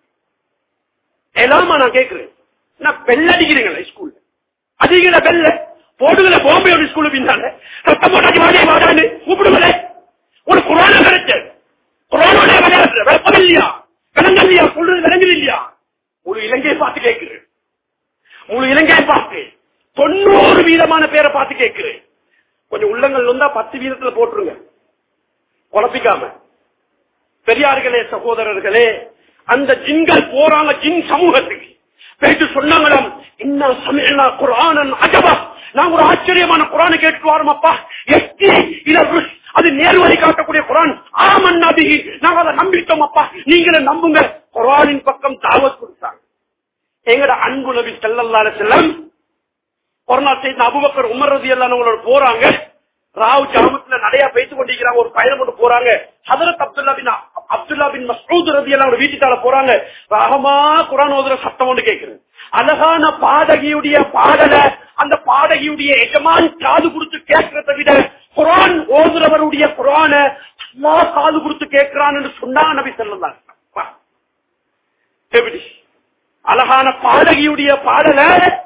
எல்லாமா? நான் கேட்கிறேன், நான் பெல் அடிக்கிறீங்களா ஸ்கூல்ல? அதிகள பெல்ல போடுகள பாம்பே ஸ்கூலு பின்னால சத்தம் போட்டாச்சு வாடகை வாடான்னு கூப்பிடுவல. ஒரு குர்ஆன கிடைச்ச குர்ஆனோட விளையாடுற விளப்பம் இல்லையா, விளங்க இல்லையா, சொல்றது விளங்குது இல்லையா? முழு இலங்கையை பார்த்து கேட்கிறேன், முழு இலங்கையை பார்த்து தொண்ணூறு வீதமான பேரை பார்த்து கேட்கிறேன். கொஞ்சம் உள்ளங்கள் வந்தா பத்து வீதத்துல போட்டுருங்க, குழப்பிக்காம. பெரியார்களே, சகோதரர்களே, அந்த ஜின்கள் போறாங்க ஜின் சமூகத்துக்கு போயிட்டு சொன்னாங்களாம், இன்னா சமிஅனா குர்ஆனன் அஜபா, நாங்க ஒரு ஆச்சரியமான குர்ஆனை கேட்டு வரோமப்பா. எஸ்டி இல ருஷ், அது நேர்வழி காட்டக்கூடிய குர்ஆன். ஆமன்னா பிஹி, நாங்க அதை நம்பிட்டோம் அப்பா, நீங்களே நம்புங்க. குர்ஆனின் பக்கம் தாவத் கொடுத்தாங்க. எங்கட அன்பு நபி ஸல்லல்லாஹு அலைஹி வஸல்லம் ஒரு நாள் செய்த அபூபக்கர் உமர் ரலியல்லாஹு அன்ஹு போறாங்க. ராவ் ஜாமத்துல நடையா பேசிக் கொண்டிருக்கிறாங்க. ஒரு பயணம் கொண்டு போறாங்க. ஹஜரத் அப்துல்லா பின் அப்துல்லா பின் மஸ்ஊத் ரலியல்லாஹு அன்ஹு வீட்டுக்கால போறாங்க. ரஹமா குர்ஆன் ஓதுற சத்தம் ஒன்று கேட்குது. அழகான பாடகியுடைய பாடல அந்த பாடகியுடைய எஜமான் காது கொடுத்து கேட்கிறத விட குர்ஆன் ஓதுறவருடைய குர்ஆன அல்லாஹ் காது கொடுத்து கேட்கிறான் என்று சொன்னாங்க நபி ஸல்லல்லாஹு அலைஹி வஸல்லம். எப்படி அழகான பாடகியுடைய பாடல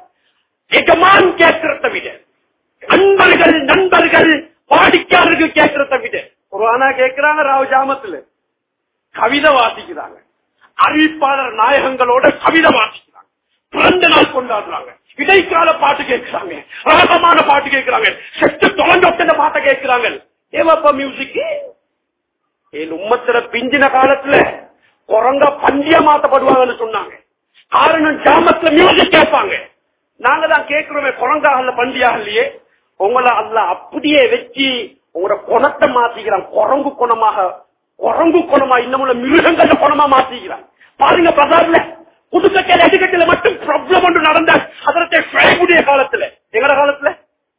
எஜமான் கேட்கிறத விட, நண்பர்கள் நண்பர்கள் வாடிக்கையாளர்கள் கேட்கிறத விட குர்ஆனா கேட்கிறாங்க. ராவ் ஜாமத்துல கவிதை வாசிக்கிறாங்க. அறிவிப்பாளர் நாயகங்களோட கவிதை வாசிக்கிறாங்க. பிறந்த நாள் கொண்டாடுறாங்க. இடைக்கால பாட்டு கேட்கிறாங்க. ரகமான பாட்டு கேட்கிறாங்க. செட்டு தொலைஞ்சொட்ட பாட்டை கேட்கிறாங்க. ஏவாப்பா மியூசிக் என் உம்மத்துல பிஞ்சின காலத்துல குரங்க பண்டியா மாத்தப்படுவாங்கன்னு சொன்னாங்க. காரணம் ஜாமத்துல மியூசிக் கேட்பாங்க. நாங்க தான் கேட்கிறோமே குரங்காகல பண்டியாக இல்லையே. உங்களை அல்ல அப்படியே வச்சு உங்களோட குணத்தை மாத்திக்கிறான். குரங்கு குணமாக குரங்கு குணமா இன்னமுள்ள மிருகங்கள குணமா மாத்திக்கிறான். பாருங்க பசார்ல புதுக்கட்டையில எதுக்கட்டையில மட்டும் ப்ராப்ளம் ஒன்று நடந்த அதற்கு ஷுஐபுடைய காலத்துல எங்கட காலத்துல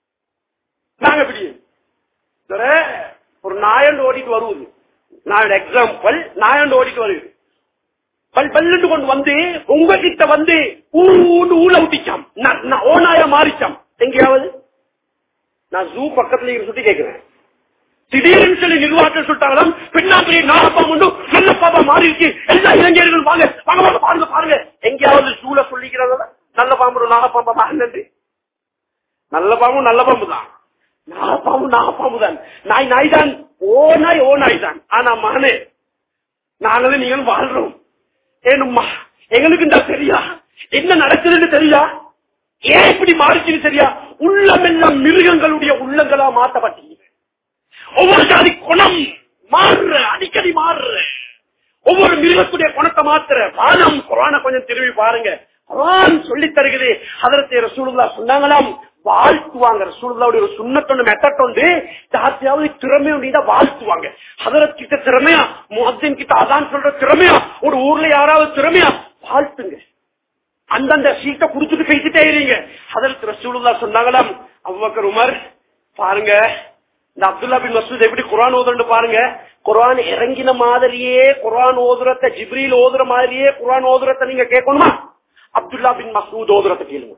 நாங்க எப்படி ஒரு நாயண்டு ஓடிட்டு வருவது. நான் எக்ஸாம்பிள் நாயண்டு ஓடிட்டு வருது. பல் பல்லுன்னு கொண்டு வந்து உங்ககிட்ட வந்து ஊண்டு ஊழ ஊட்டிச்சாம், ஓனாய மாறிச்சாம். எங்கேயாவது நான் ஜூ பக்கத்துல இருந்து சுட்டி கேட்கிறேன். திடீர்னு சொல்லி நிர்வாகத்தில் சொல்லிட்டாங்களாம், பின்னாடி நாகப்பாம்பு உண்டு, நல்ல பாம்பா மாறிடுச்சு, எல்லா இளைஞர்களும் வாங்க வாங்க வாங்க பாருங்க பாருங்க. எங்கேயாவது ஜூல சொல்லிக்கிறாங்க நல்ல பாம்பு நாகப்பாம்பா மாறினு? நல்ல பாம்பு நல்ல பாம்பு தான், நாகப்பாம்பு நாகப்பாம்பு தான், நாய் நாய் தான், ஓ நாய் ஓ நாய் தான். ஆனா மகனே நாங்களும் நீங்கள் வாழ்றோம், ஏனும்மா எங்களுக்கு தெரியா என்ன நடக்குதுன்னு தெரியா, ஏன் இப்படி மாறிச்சுன்னு தெரியா? உள்ளமெல்லாம் மிருகங்களுடைய உள்ளங்களா மாற்றப்பட்டீங்க. ஒவ்வொரு ஜாதி குணம் மாறுற, அடிக்கடி மாறுற, ஒவ்வொரு மிருகத்துடைய குணத்தை மாத்துற வானம். குர்ஆனை கொஞ்சம் திரும்பி பாருங்க, குர்ஆன் சொல்லி தருகிறது. ஹதரத் ரசூலுல்லாஹ் சொன்னாங்களாம், வாழ்த்துவாங்க. ரசூலுல்லாஹ்வுடைய ஒரு சுன்னத்தொண்டு மெத்தட் உண்டு, யாரையாவது திறமை உண்டா வாழ்த்துவாங்க. ஹதரத் கிட்ட திறமையா, முஅத்தின் கிட்ட அதான் சொல்ற திறமையா, ஒரு ஊர்ல யாராவது திறமையா வாழ்த்துங்க. அந்தந்த சீட்டை குடுத்துட்டு பேசிட்டே இருங்க. ஹதரத் ரசூலுல்லாஹ் சொன்னாங்களாம், அபூபக்கர் உமர் பாருங்க, இந்த அப்துல்லா பின் மஸ்ஊத் எப்படி குர்ஆன் ஓதுறன்னு பாருங்க. குர்ஆன் இறங்கின மாதிரியே குர்ஆன் ஓதுறத, ஜிப்ரீல் ஓதுற மாதிரியே குர்ஆன் ஓதுறத நீங்க கேட்கணுமா? அப்துல்லா பின் மஸ்ஊத் ஓதுறத கேளுங்க.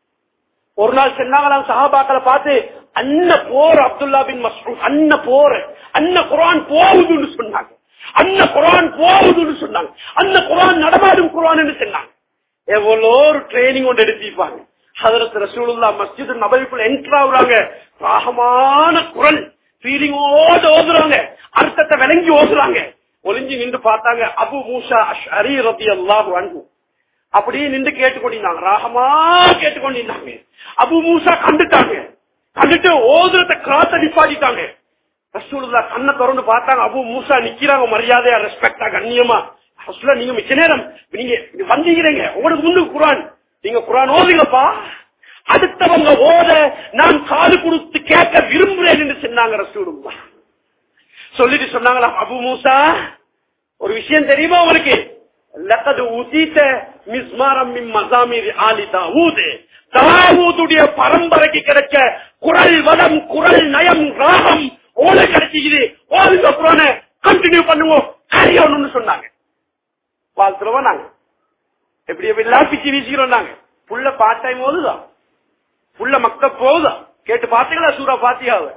ஒரு நாள் சொன்னாங்களாம் சஹாபாக்களை பார்த்து, அன்ன போர் அப்துல்லா பின் மஸ்ஊத், அன்ன போர், அன்ன குர்ஆன் போகுதுன்னு சொன்னாங்க, அன்ன குர்ஆன் போகுதுன்னு சொன்னாங்க, அன்ன குர்ஆன் நடமாடும் குர்ஆன்னு சொன்னாங்க. எவ்வளோ ஒரு ட்ரைனிங் ஒன்று எடுத்திருப்பாங்க. ஹதரத் ரசூலுல்லாஹ் மஸ்ஜித் நபவிக்குள்ள என்டர் ஆகுறாங்க, ராகமான குரல் ஃபீலிங்கோட ஓதுறாங்க, அர்த்தத்தை விளங்கி ஓதுறாங்க. ஒளிஞ்சு நின்று பார்த்தாங்க அபு மூசா அஷ்அரி ரலியல்லாஹு அன்ஹு. அப்படியே நின்று கேட்டுக்கொண்டிருந்தாங்க, ராகமா கேட்டுக்கொண்டிருந்தாங்க. அபு மூசா கண்டுட்டாங்க, கண்டுட்டு ஓதுறத கிராத்த நிப்பாட்டிட்டாங்க. ரசூலுல்லாஹ் கண்ணை திறந்து பார்த்தாங்க, அபு மூசா நிக்கிறாங்க, மரியாதையா ரெஸ்பெக்டா கண்ணியமா. ரசூலுல்லாஹ் நீங்க மிச்ச நேரம் நீங்க வந்தீங்க, உங்களுக்கு முன்னுக்கு குர்ஆன், நீங்க குர்ஆன் ஓதுங்கப்பா, அடுத்தவங்க ஓத நான் காது கொடுத்து கேட்க விரும்புறேன் என்று சொன்னாங்க ரசூலுல்லாஹ். சொல்லிட்டு சொன்னாங்களா, அபு மூசா ஒரு விஷயம் தெரியுமா உங்களுக்கு? லகத் ஊதீத மிஸ்மாரம் மின் மஸாமிர் ஆலி தாவூத், தாவூதுடைய பரம்பரைக்கு கிடைச்ச குரல் வளம், குரல் நயம், ராகம் ஓல கிடைச்சிக்குது, ஓதுங்க குர்ஆனை கண்டினியூ பண்ணுவோம் கரையோன்னு சொன்னாங்க. வாழ்த்துறோம் நாங்க, எப்படி எப்படி லாப்பிச்சு வீசிக்கிறோம் நாங்க. புள்ள பார்ட் டைம் ஓதுதான், புள்ள மக்தப் போகுதான், கேட்டு பாத்தீங்களா சூரா ஃபாத்திஹாவை?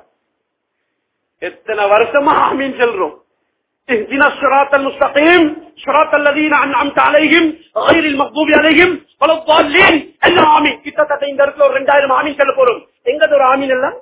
எத்தனை வருஷமா ஆமீன் சொல்றோம். اهدنا الصراط المستقيم صراط الذين انعمت عليهم غير المغضوب عليهم ولا الضالين. எல்லாம் ஆமீன். கிட்டத்தட்ட இந்த இடத்துல ஒரு ரெண்டாயிரம் ஆமீன் சொல்ல போறோம். எங்க ஒரு ஆமீன் எல்லாம்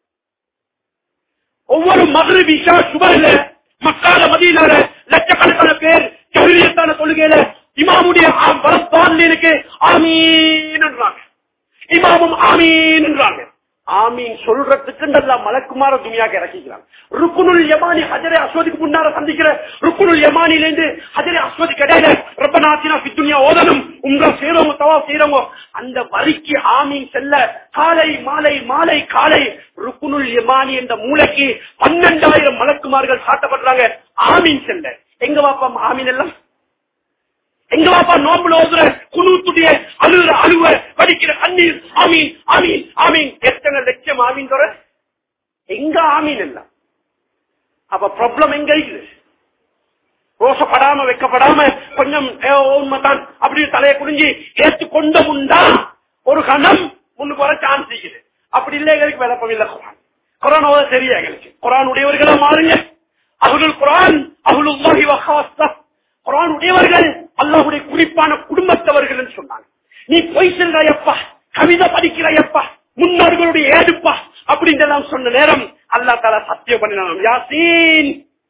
ஒவ்வொரு மக்ரிப் இஷா சுபஹ்ல மக்கால மதீனால லட்சக்கணக்கான பேர் தஹ்ரீத்தான தொழுகையில இமாமுடைய வரத்தாலினுக்கு ஆமீன் என்றாங்க, இமாமும் ஆமீன் என்றாங்க. ஆமீன் சொல்றதுக்கு நல்லா மலக்குமார துனியாக்கு இறக்கிக்கிறாங்க. ருக்குனுல் யமானி ஹஜரே அஸ்வதுக்கு முன்னார சந்திக்கிற ருக்குனுல் யமானில இருந்து ஹஜரே அஸ்வது கிடையாது, ரப்பனா ஆத்தினா ஃபித் துன்யா ஓதணும், உம்ரா செய்றவங்க தவாஃப் செய்றவங்க அந்த வரிக்கு ஆமீன் செல்ல காலை மாலை மாலை காலை ருக்குனுல் யமானி என்ற மூளைக்கு பன்னெண்டாயிரம் மலக்குமார்கள் சாட்டப்படுறாங்க ஆமீன் செல்ல. எங்க வாப்பா ஆமீன் எல்லாம்? எங்க வாப்பா நோம்புல ஓதுற குனூத்துடைய அழுற அழுவ படிக்கிற கண்ணீர் ஆமீன் ஆமீன் ஆமீன் எத்தனை லட்சம் ஆமீன் தர எங்க ஆமீன் எல்லாம்? அப்ப ப்ராப்ளம் எங்க இருக்குது? ரோசப்படாம வைக்கப்படாம கொஞ்சம் உண்மைதான் அப்படி தலையை குடிஞ்சு ஏற்றுக்கொண்ட முண்டா ஒரு கணம் முன்னுக்கு வர சான்ஸ் இருக்குது. அப்படி இல்லை, எங்களுக்கு விளப்பம் இல்லை. குரான் குரான் ஓத தெரியும் எங்களுக்கு. குரான் உடையவர்களா மாறுங்க. அஹ்லுல் குரான் அஹ்லுல்லாஹி வ ஹாஸா, குரான் உடையவர்கள் அல்லாஹ்வுடைய குறிப்பான குடும்பத்தவர்கள் சொன்னாங்க. நீ பொய் சொல்றாயப்பா, கவிதை படிக்கிறாயப்பா, முன்னோர்களுடைய ஏடுப்பா அப்படின்னு சொன்ன நேரம் அல்லாஹ் தஆலா சத்தியம் பண்ணினான், யாசீன்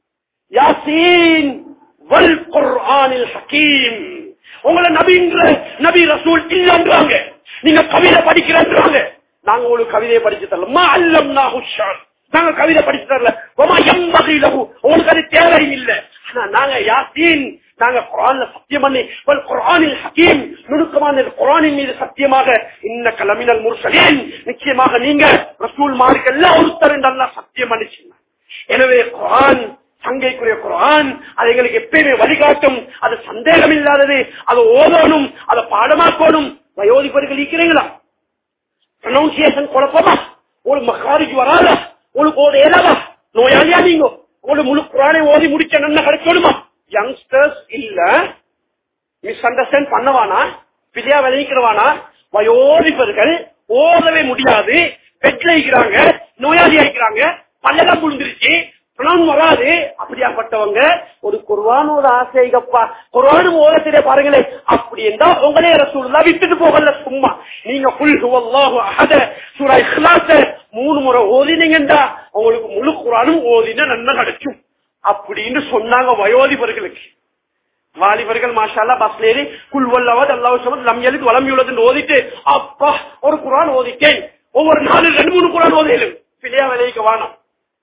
யாசீன் வல் குர்ஆனில் ஹகீம். உங்களை நபின்ற நபி ரசூல் இல்லன்றாங்க, நீங்க கவிதை படிக்கிறன்றாங்க. நாங்க உங்களுக்கு கவிதையை படிச்சு தரல, மா அல்லம்னாஹு ஷஅர், நாங்க கவிதை படிச்சு தரல, வமா யம்பகி லஹு, உங்களுக்கு அது தேவை இல்லை. ஆனா நாங்க யாசீன், நாங்க குர்ஆன்ல சத்தியம் பண்ணி வல் குர்ஆனில் ஹகீம், நுணுக்கமான குர்ஆனின் மீது சத்தியமாக இன்னக லமினல் முர்சலீன், நிச்சயமாக நீங்க ரசூல் மார்கள் எல்லாம் ஒருத்தர் என்று அல்லாஹ் சத்தியம் பண்ணிச்சிருந்தார். எனவே குர்ஆன் சங்கைக்குரிய குர்ஆன் அது எங்களுக்கு எப்பயுமே வழிகாட்டும், அது சந்தேகம் இல்லாதது. அதை ஓதணும், அதை பாடமாக்கணும். வயோதிபர்கள் இருக்கிறீங்களா? ப்ரொனவுன்சியேஷன் குழப்பமா? உங்களுக்கு மக்காரிக்கு வராதா? உங்களுக்கு ஓத ஏலாதா? நோயாளியா நீங்க? உங்களுக்கு முழு குர்ஆனை ஓதி முடிக்க நல்லா கிடைக்கணுமா? யங்ஸ்டர்ஸ் இல்ல, மிஸ் அண்டர்ஸ்டாண்ட் பண்ணவானா, பிள்ளையா விளைவிக்கிறவானா? வயோதிபர்கள் ஓதவே முடியாது, பெட்ல இருக்கிறாங்க, நோயாளி ஆயிக்கிறாங்க, பல்லெல்லாம் புழுந்துருச்சு, பணம் வராது. அப்படியாப்பட்டவங்க ஒரு குர்ஆனோட ஆசைகப்பா, குர்ஆனும் ஓதத்திலே பாருங்களேன். அப்படி இருந்தா உங்களே ரசூலுல்லாஹ் விட்டுட்டு போகல. சும்மா நீங்க குல் ஹுவல்லாஹு அஹத சூரா இக்லாஸ் மூணு முறை ஓதினீங்கடா உங்களுக்கு முழு குர்ஆனும் ஓதினா நன்மை கிடைக்கும் அப்படின்னு சொன்னாங்க வயோதிபர்களுக்கு. வாலிபர்கள் மாஷால்லா பஸ்ல ஏறி குல் வல்லவத் அல்லாஹு ஸமத் லம் யலித் வலம் யூலத் ஓதிட்டு அப்பா ஒரு குர்ஆன் ஓதிட்டேன். ஒவ்வொரு நாளும் ரெண்டு மூணு குர்ஆன் ஓதிலும் பிள்ளையா விளைவிக்க வேணாம்.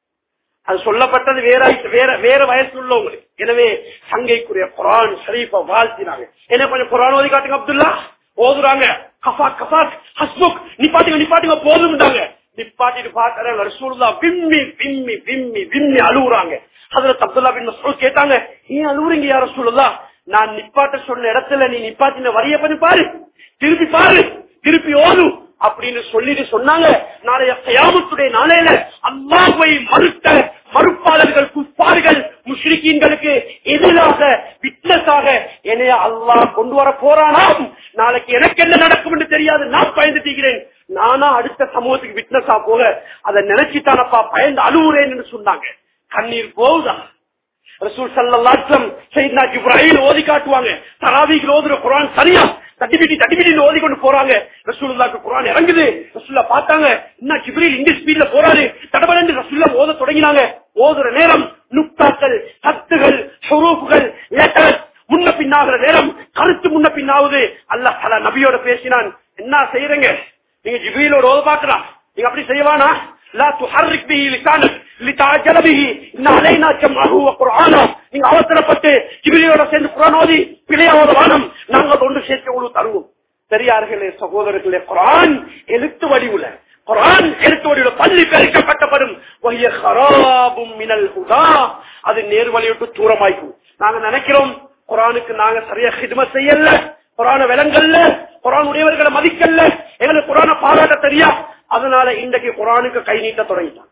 அது சொல்லப்பட்டது வேற வேற வேற வயசுல உள்ளவங்களுக்கு. எனவே சங்கைக்குரிய குர்ஆன் ஷரீஃபை வாழ்த்தினாங்க. என்ன கொஞ்சம் குர்ஆன் ஓதி காட்டுங்க அப்துல்லா. ஓதுறாங்க. கஃபா கஃபா ஹஸ்புக் நிப்பாட்டுங்க நிப்பாட்டுங்க போதும்டாங்க. நிப்பாட்டிட்டு பார்க்கற ரசூலுல்லாஹ் விம்மி விம்மி விம்மி விம்மி அழுகுறாங்க. ஹஜ்ரத் அப்துல்லா பின் மஸ்ஊத் கேட்டாங்க, ஏன் அழுகுறீங்க யா ரசூலுல்லாஹ்? நான் நிப்பாட்ட சொன்ன இடத்துல நீ நிப்பாட்டின வரிய பண்ணி பாரு, திருப்பி பாரு, திருப்பி ஓது அப்படின்னு சொல்லிட்டு சொன்னாங்க. நாளைய கியாமத்துடைய நாளையில அல்லாஹ்வை மறுத்த மறுப்பாளர்கள், குஃபார்கள், முஷ்ரிக்கீன்களுக்கு எதிராக விட்னஸாக என்னைய அல்லாஹ் கொண்டு வர போறானாம். நாளைக்கு எனக்கு என்ன நடக்கும் என்று தெரியாது, நான் பயந்துட்டீங்கிறேன். நானா அடுத்த சமூகத்துக்கு விட்னஸா போக அதை நினைச்சுட்டானப்பா பயந்து அழுவுறேன் என்று சொன்னாங்க. கண்ணீர் போகுதா? ரசூல் ஸல்லல்லாஹு அலைஹி வஸல்லம் சையத்னா ஜிப்ராயில் ஓதி காட்டுவாங்க. தராவீஹ் ஓதுற குர்ஆன் சரியா தட்டிபிடி தட்டிபிடி ஓதி கொண்டு போறாங்க. ரசூலுல்லாஹ்க்கு குர்ஆன் இறங்குது. ரசூலுல்லாஹ் பார்த்தாங்க, இன்னும் ஜிப்ரீல் இந்த ஸ்பீட்ல போறாரு. தடபடன்னு ரசூலுல்லாஹ் ஓத தொடங்கினாங்க. ஓதுற நேரம் நுக்தாக்கள், சத்துகள், ஹுரூஃப்கள், லெட்டர்ஸ் முன்ன பின்னாகிற நேரம் கருத்து முன்ன பின்னாவது. அல்லாஹ் தஆலா நபியோட பேசினான், என்ன செய்யறீங்க நீங்க? ஜிப்ரீலோட ஓத பார்க்கலாம், நீங்க அப்படி செய்வானா? லா துஹர்ரிக் பிஹி லிசானக் லிதஅஜல பிஹி இன்ன அலைனா ஜம்அஹு வ குர்ஆனா. நீங்க அவசரப்பட்டு ஜிப்ரீலோட சேர்ந்து குர்ஆன் ஓதி பிழையா ஓத வேணாம், நாங்க ஒன்று சேர்த்து உங்களுக்கு தருவோம். பெரியார்களே, சகோதரர்களே, குர்ஆன் எழுத்து வடிவுல, குர்ஆன் எழுத்து வடிவுல பள்ளி பெருக்கப்பட்டப்படும் வஹிய ஹராபும் மினல் ஹுதா, அது நேர்வழியோட்டு தூரமாய்க்கும். நாங்க நினைக்கிறோம் குர்ஆனுக்கு நாங்க சரியா ஹித்மத் செய்யல, குர்ஆனை விளங்கல்ல, குர்ஆன் உடையவர்களை மதிக்கல்ல, எங்களுக்கு குர்ஆனை பாராட்ட தெரியா, அதனால இன்றைக்கு குர்ஆனுக்கு கை நீட்ட தொடங்கிட்டாங்க.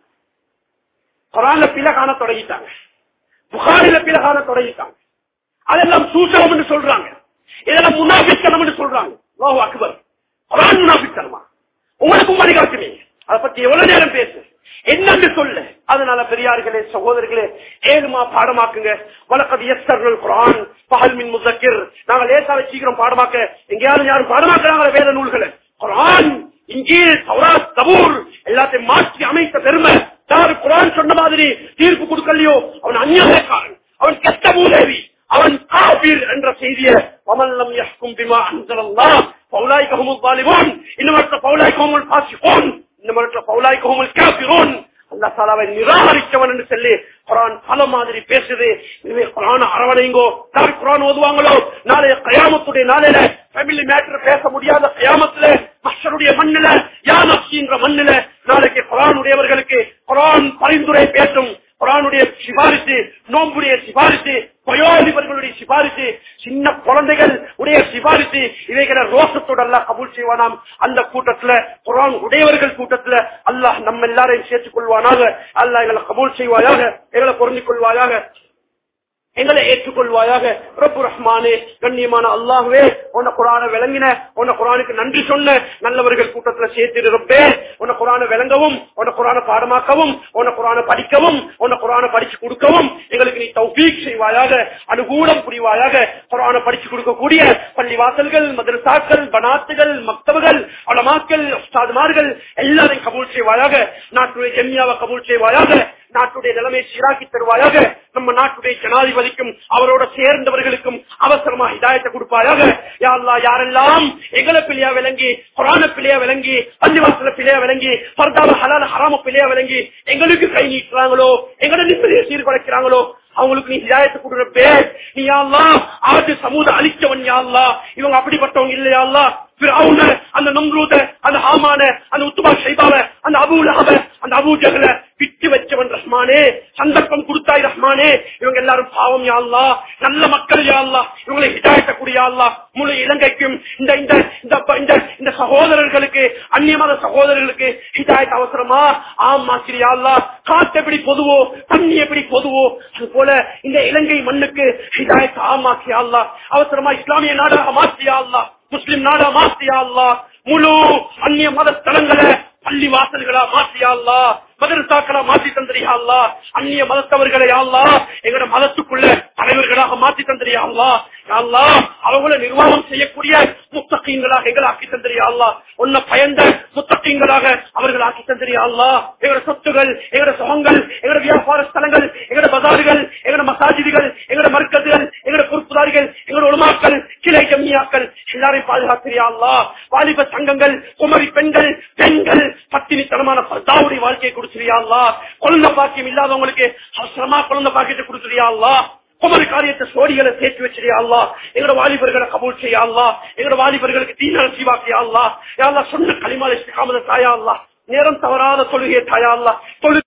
குர்ஆன்ல பிழை காண தொடங்கிட்டாங்க, புகாரில பிழை காண தொடங்கிட்டாங்க. அதெல்லாம் சூசகம் என்று சொல்றாங்க, இதெல்லாம் முனாஃபிக்தனம் என்று சொல்றாங்க. அல்லாஹு அக்பர். குர்ஆன் முனாஃபிக்தனமா? உங்களுக்கும் வழிகாட்டுமே. அதை பத்தி எவ்வளவு நேரம் பேசு, என்னன்னு சொல்லு. அதனால பெரியார்களே, சகோதரர்களே, ஏழுமா பாடமாக்குங்க. வலக்கத் யஸ்ஸர்னல் குர்ஆன் ஃபஹல் மின் முஸக்கிர். நாங்க லேசா வச்சுக்கிறோம் பாடமாக்க. எங்கேயாவது யாரும் பாடமாக்குறாங்க வேத நூல்களை? குர்ஆன், இன்ஜீல், தௌராத், ஜபூர் எல்லாத்தையும் மாற்றி அமைத்த பெருமை யாரு? குர்ஆன் சொன்ன மாதிரி தீர்ப்பு கொடுக்கலையோ அவன் அநியாயக்காரன், அவன் கெட்ட மூதேவி, அவன் காபிர் என்ற செய்தியை வமல்லம் யஹ்கும் பிமா அன்ஸலல்லாஹ் ஃபௌலாயிக ஹுமுல் ஸாலிமூன் இன்னமற்ற ஃபௌலாயிக ஹுமுல் ஃபாஸிகூன் இன்னமற்ற ஃபௌலாயிக ஹுமுல் காஃபிரூன். அல்லாஹ் தஆலாவை நிராகரித்தவன் என்று சொல்லி குர்ஆன் பல மாதிரி பேசுது. எனவே குர்ஆனை அரவணைங்கோ. யார் குர்ஆன் ஓதுவாங்களோ நாளைய கியாமத்துடைய நாளையில ஃபேமிலி மேட்டர் பேச முடியாத கியாமத்துல மஹ்ஷருடைய மண்ணில யா நஃப்ஸின்ற மண்ணில நாளைக்கு குர்ஆன் உடையவர்களுக்கு குர்ஆன் பரிந்துரை பேசும். குர்ஆனுடைய சிபாரிசு, நோம்புடைய சிபாரிசு, வயோதிபர்களுடைய சிபாரிசு, சின்ன குழந்தைகள் உடைய சிபாரிசு, இவைகளை ரோசத்தோடு அல்லாஹ் கபூல் செய்வானாம். அந்த கூட்டத்துல, குர்ஆன் உடையவர்கள் கூட்டத்துல அல்லாஹ் நம்ம எல்லாரையும் சேர்த்துக் கொள்வானாக. அல்லாஹ் எங்களை கபூல் செய்வாயாக, எங்களை பொருந்திக் கொள்வாயாக, எங்களை ஏற்றுக்கொள்வாயாக. ரப்பு ரஹ்மானே, கண்ணியமான அல்லாஹ்வே, உன்ன குர்ஆனை விளங்கின, உன்ன குர்ஆனுக்கு நன்றி சொன்ன நல்லவர்கள் கூட்டத்துல சேர்த்து ரப்பே. உன்ன குர்ஆனை விளங்கவும், உன்ன குர்ஆனை பாடமாக்கவும், உன்ன குர்ஆனை படிக்கவும், உன்ன குர்ஆனை படிச்சு கொடுக்கவும் எங்களுக்கு நீ தௌஃபீக் செய்வாயாக, அனுகூலம் புரிவாயாக. குர்ஆனை படிச்சு கொடுக்கக்கூடிய பள்ளிவாசல்கள், மதரசாக்கள், பனாத்துகள், மக்தபுகள், உலமாக்கள், உஸ்தாதுமார்கள் எல்லாரையும் கபூல் செய்வாயாக. நாட்டுடைய ஜம்மியாவை கபூல் செய்வாயாக. நாட்டுடைய நிலைமை சீராக்கி தருவாயாக. நம்ம நாட்டுடைய ஜனாதிபதிக்கும் அவரோட சேர்ந்தவர்களுக்கும் அவசரமா ஹிதாயத்தை கொடுப்பாயாக. யா அல்லாஹ், யாரெல்லாம் எங்களை பிள்ளையா விளங்கி, குர்ஆனை பிள்ளையா விளங்கி, பள்ளிவாசல பிள்ளையா விளங்கி, ஃபர்தாவ ஹலால் ஹராம பிள்ளையா விளங்கி எங்களுக்கு கை நீட்டுறாங்களோ, எங்களை நிம்மதியை சீர்குலைக்கிறாங்களோ அவங்களுக்கு நீ ஹிதாயத்தை கொடுறப்பே. நீ யா அல்லாஹ் ஆது சமூக அழிச்சவன் யா அல்லாஹ், இவங்க அப்படிப்பட்டவங்க இல்லையா அல்லாஹ், ஃபிரௌன, அந்த நம்ரூத, அந்த ஹாமான, அந்த உத்பா ஷைபாவ, அந்த அபூ லஹப, அந்த அபூ ஜஹல விட்டு வச்சவன் ரஹ்மானே, சந்தர்ப்பம் கொடுத்தாய் ரஹ்மானே. இவங்க எல்லாரும் பாவம் யா அல்லாஹ், நல்ல மக்கள் யா அல்லாஹ், இவங்களை ஹிதாயத்த கூடிய யா அல்லாஹ். முழு இலங்கைக்கும் இந்த இந்த இந்த சகோதரர்களுக்கு, அந்நிய மத சகோதரர்களுக்கு ஹிதாயத் அவசரமா ஆமாக்கிறியா யா அல்லாஹ். காத்து எப்படி பொதுவோ, தண்ணி எப்படி பொதுவோ, அது போல இந்த இலங்கை மண்ணுக்கு ஹிதாயத் ஆமாக்கியா அல்லாஹ். அவசரமா இஸ்லாமிய நாடாக மாற்றியா அல்லாஹ், முஸ்லிம் நாடா மாற்றியா அல்லாஹ். முழு அந்நிய மத ஸ்தலங்களை பள்ளி வாசல்களா மாற்றியா அல்லாஹ், மதரசாக்களா மாற்றி தந்திரியா அல்லாஹ். அந்நிய மதத்தவர்களை அல்லாஹ் எங்களோட மதத்துக்குள்ள தலைவர்களாக மாற்றி தந்திரியா அல்லாஹ். அல்லாஹ் அவங்களை நிர்வாகம் செய்யக்கூடிய முத்தகீன்களாக எங்களை ஆக்கி தந்திரியா அல்லாஹ். உன்னை பயந்த முத்தகீன்களாக அவர்கள் ஆக்கி தந்திரியா அல்லாஹ். எங்களோட சொத்துகள், எங்களோட சுகங்கள், எங்களோட வியாபார ஸ்தலங்கள், எங்களோட பஜார்கள், எங்களோட மசாஜிகள், எங்களோட மர்க்கதுகள், எங்களோட பொறுப்புதாரிகள், எங்களோட உலமாக்கள், கிளை ஜம்மியாக்கள் எல்லாரையும் பாதுகாத்திரியா அல்லாஹ். வாலிப சங்கங்கள், குமரி பெண்கள், பெண்கள் பத்தினித்தனமான பர்தாவுடைய வாழ்க்கையை கொடுத்துறியா அல்லாஹ். குழந்தை பாக்கியம் இல்லாதவங்களுக்கு அவசரமா குழந்தை பாக்கியத்தை கொடுத்துறியா அல்லாஹ். குமரி காரியத்தை சோடிகளை சேர்த்து வச்சிருயா அல்லாஹ். எங்களோட வாலிபர்களை கபூல் செய்யா அல்லாஹ். எங்களோட வாலிபர்களுக்கு தீன நசீபாக்கியா அல்லாஹ். யா அல்லாஹ் சொன்ன களிமால இஸ்திகாமத் தாயா அல்லாஹ். நேரம் தவறாத தொழுகையை தாயா அல்லாஹ்.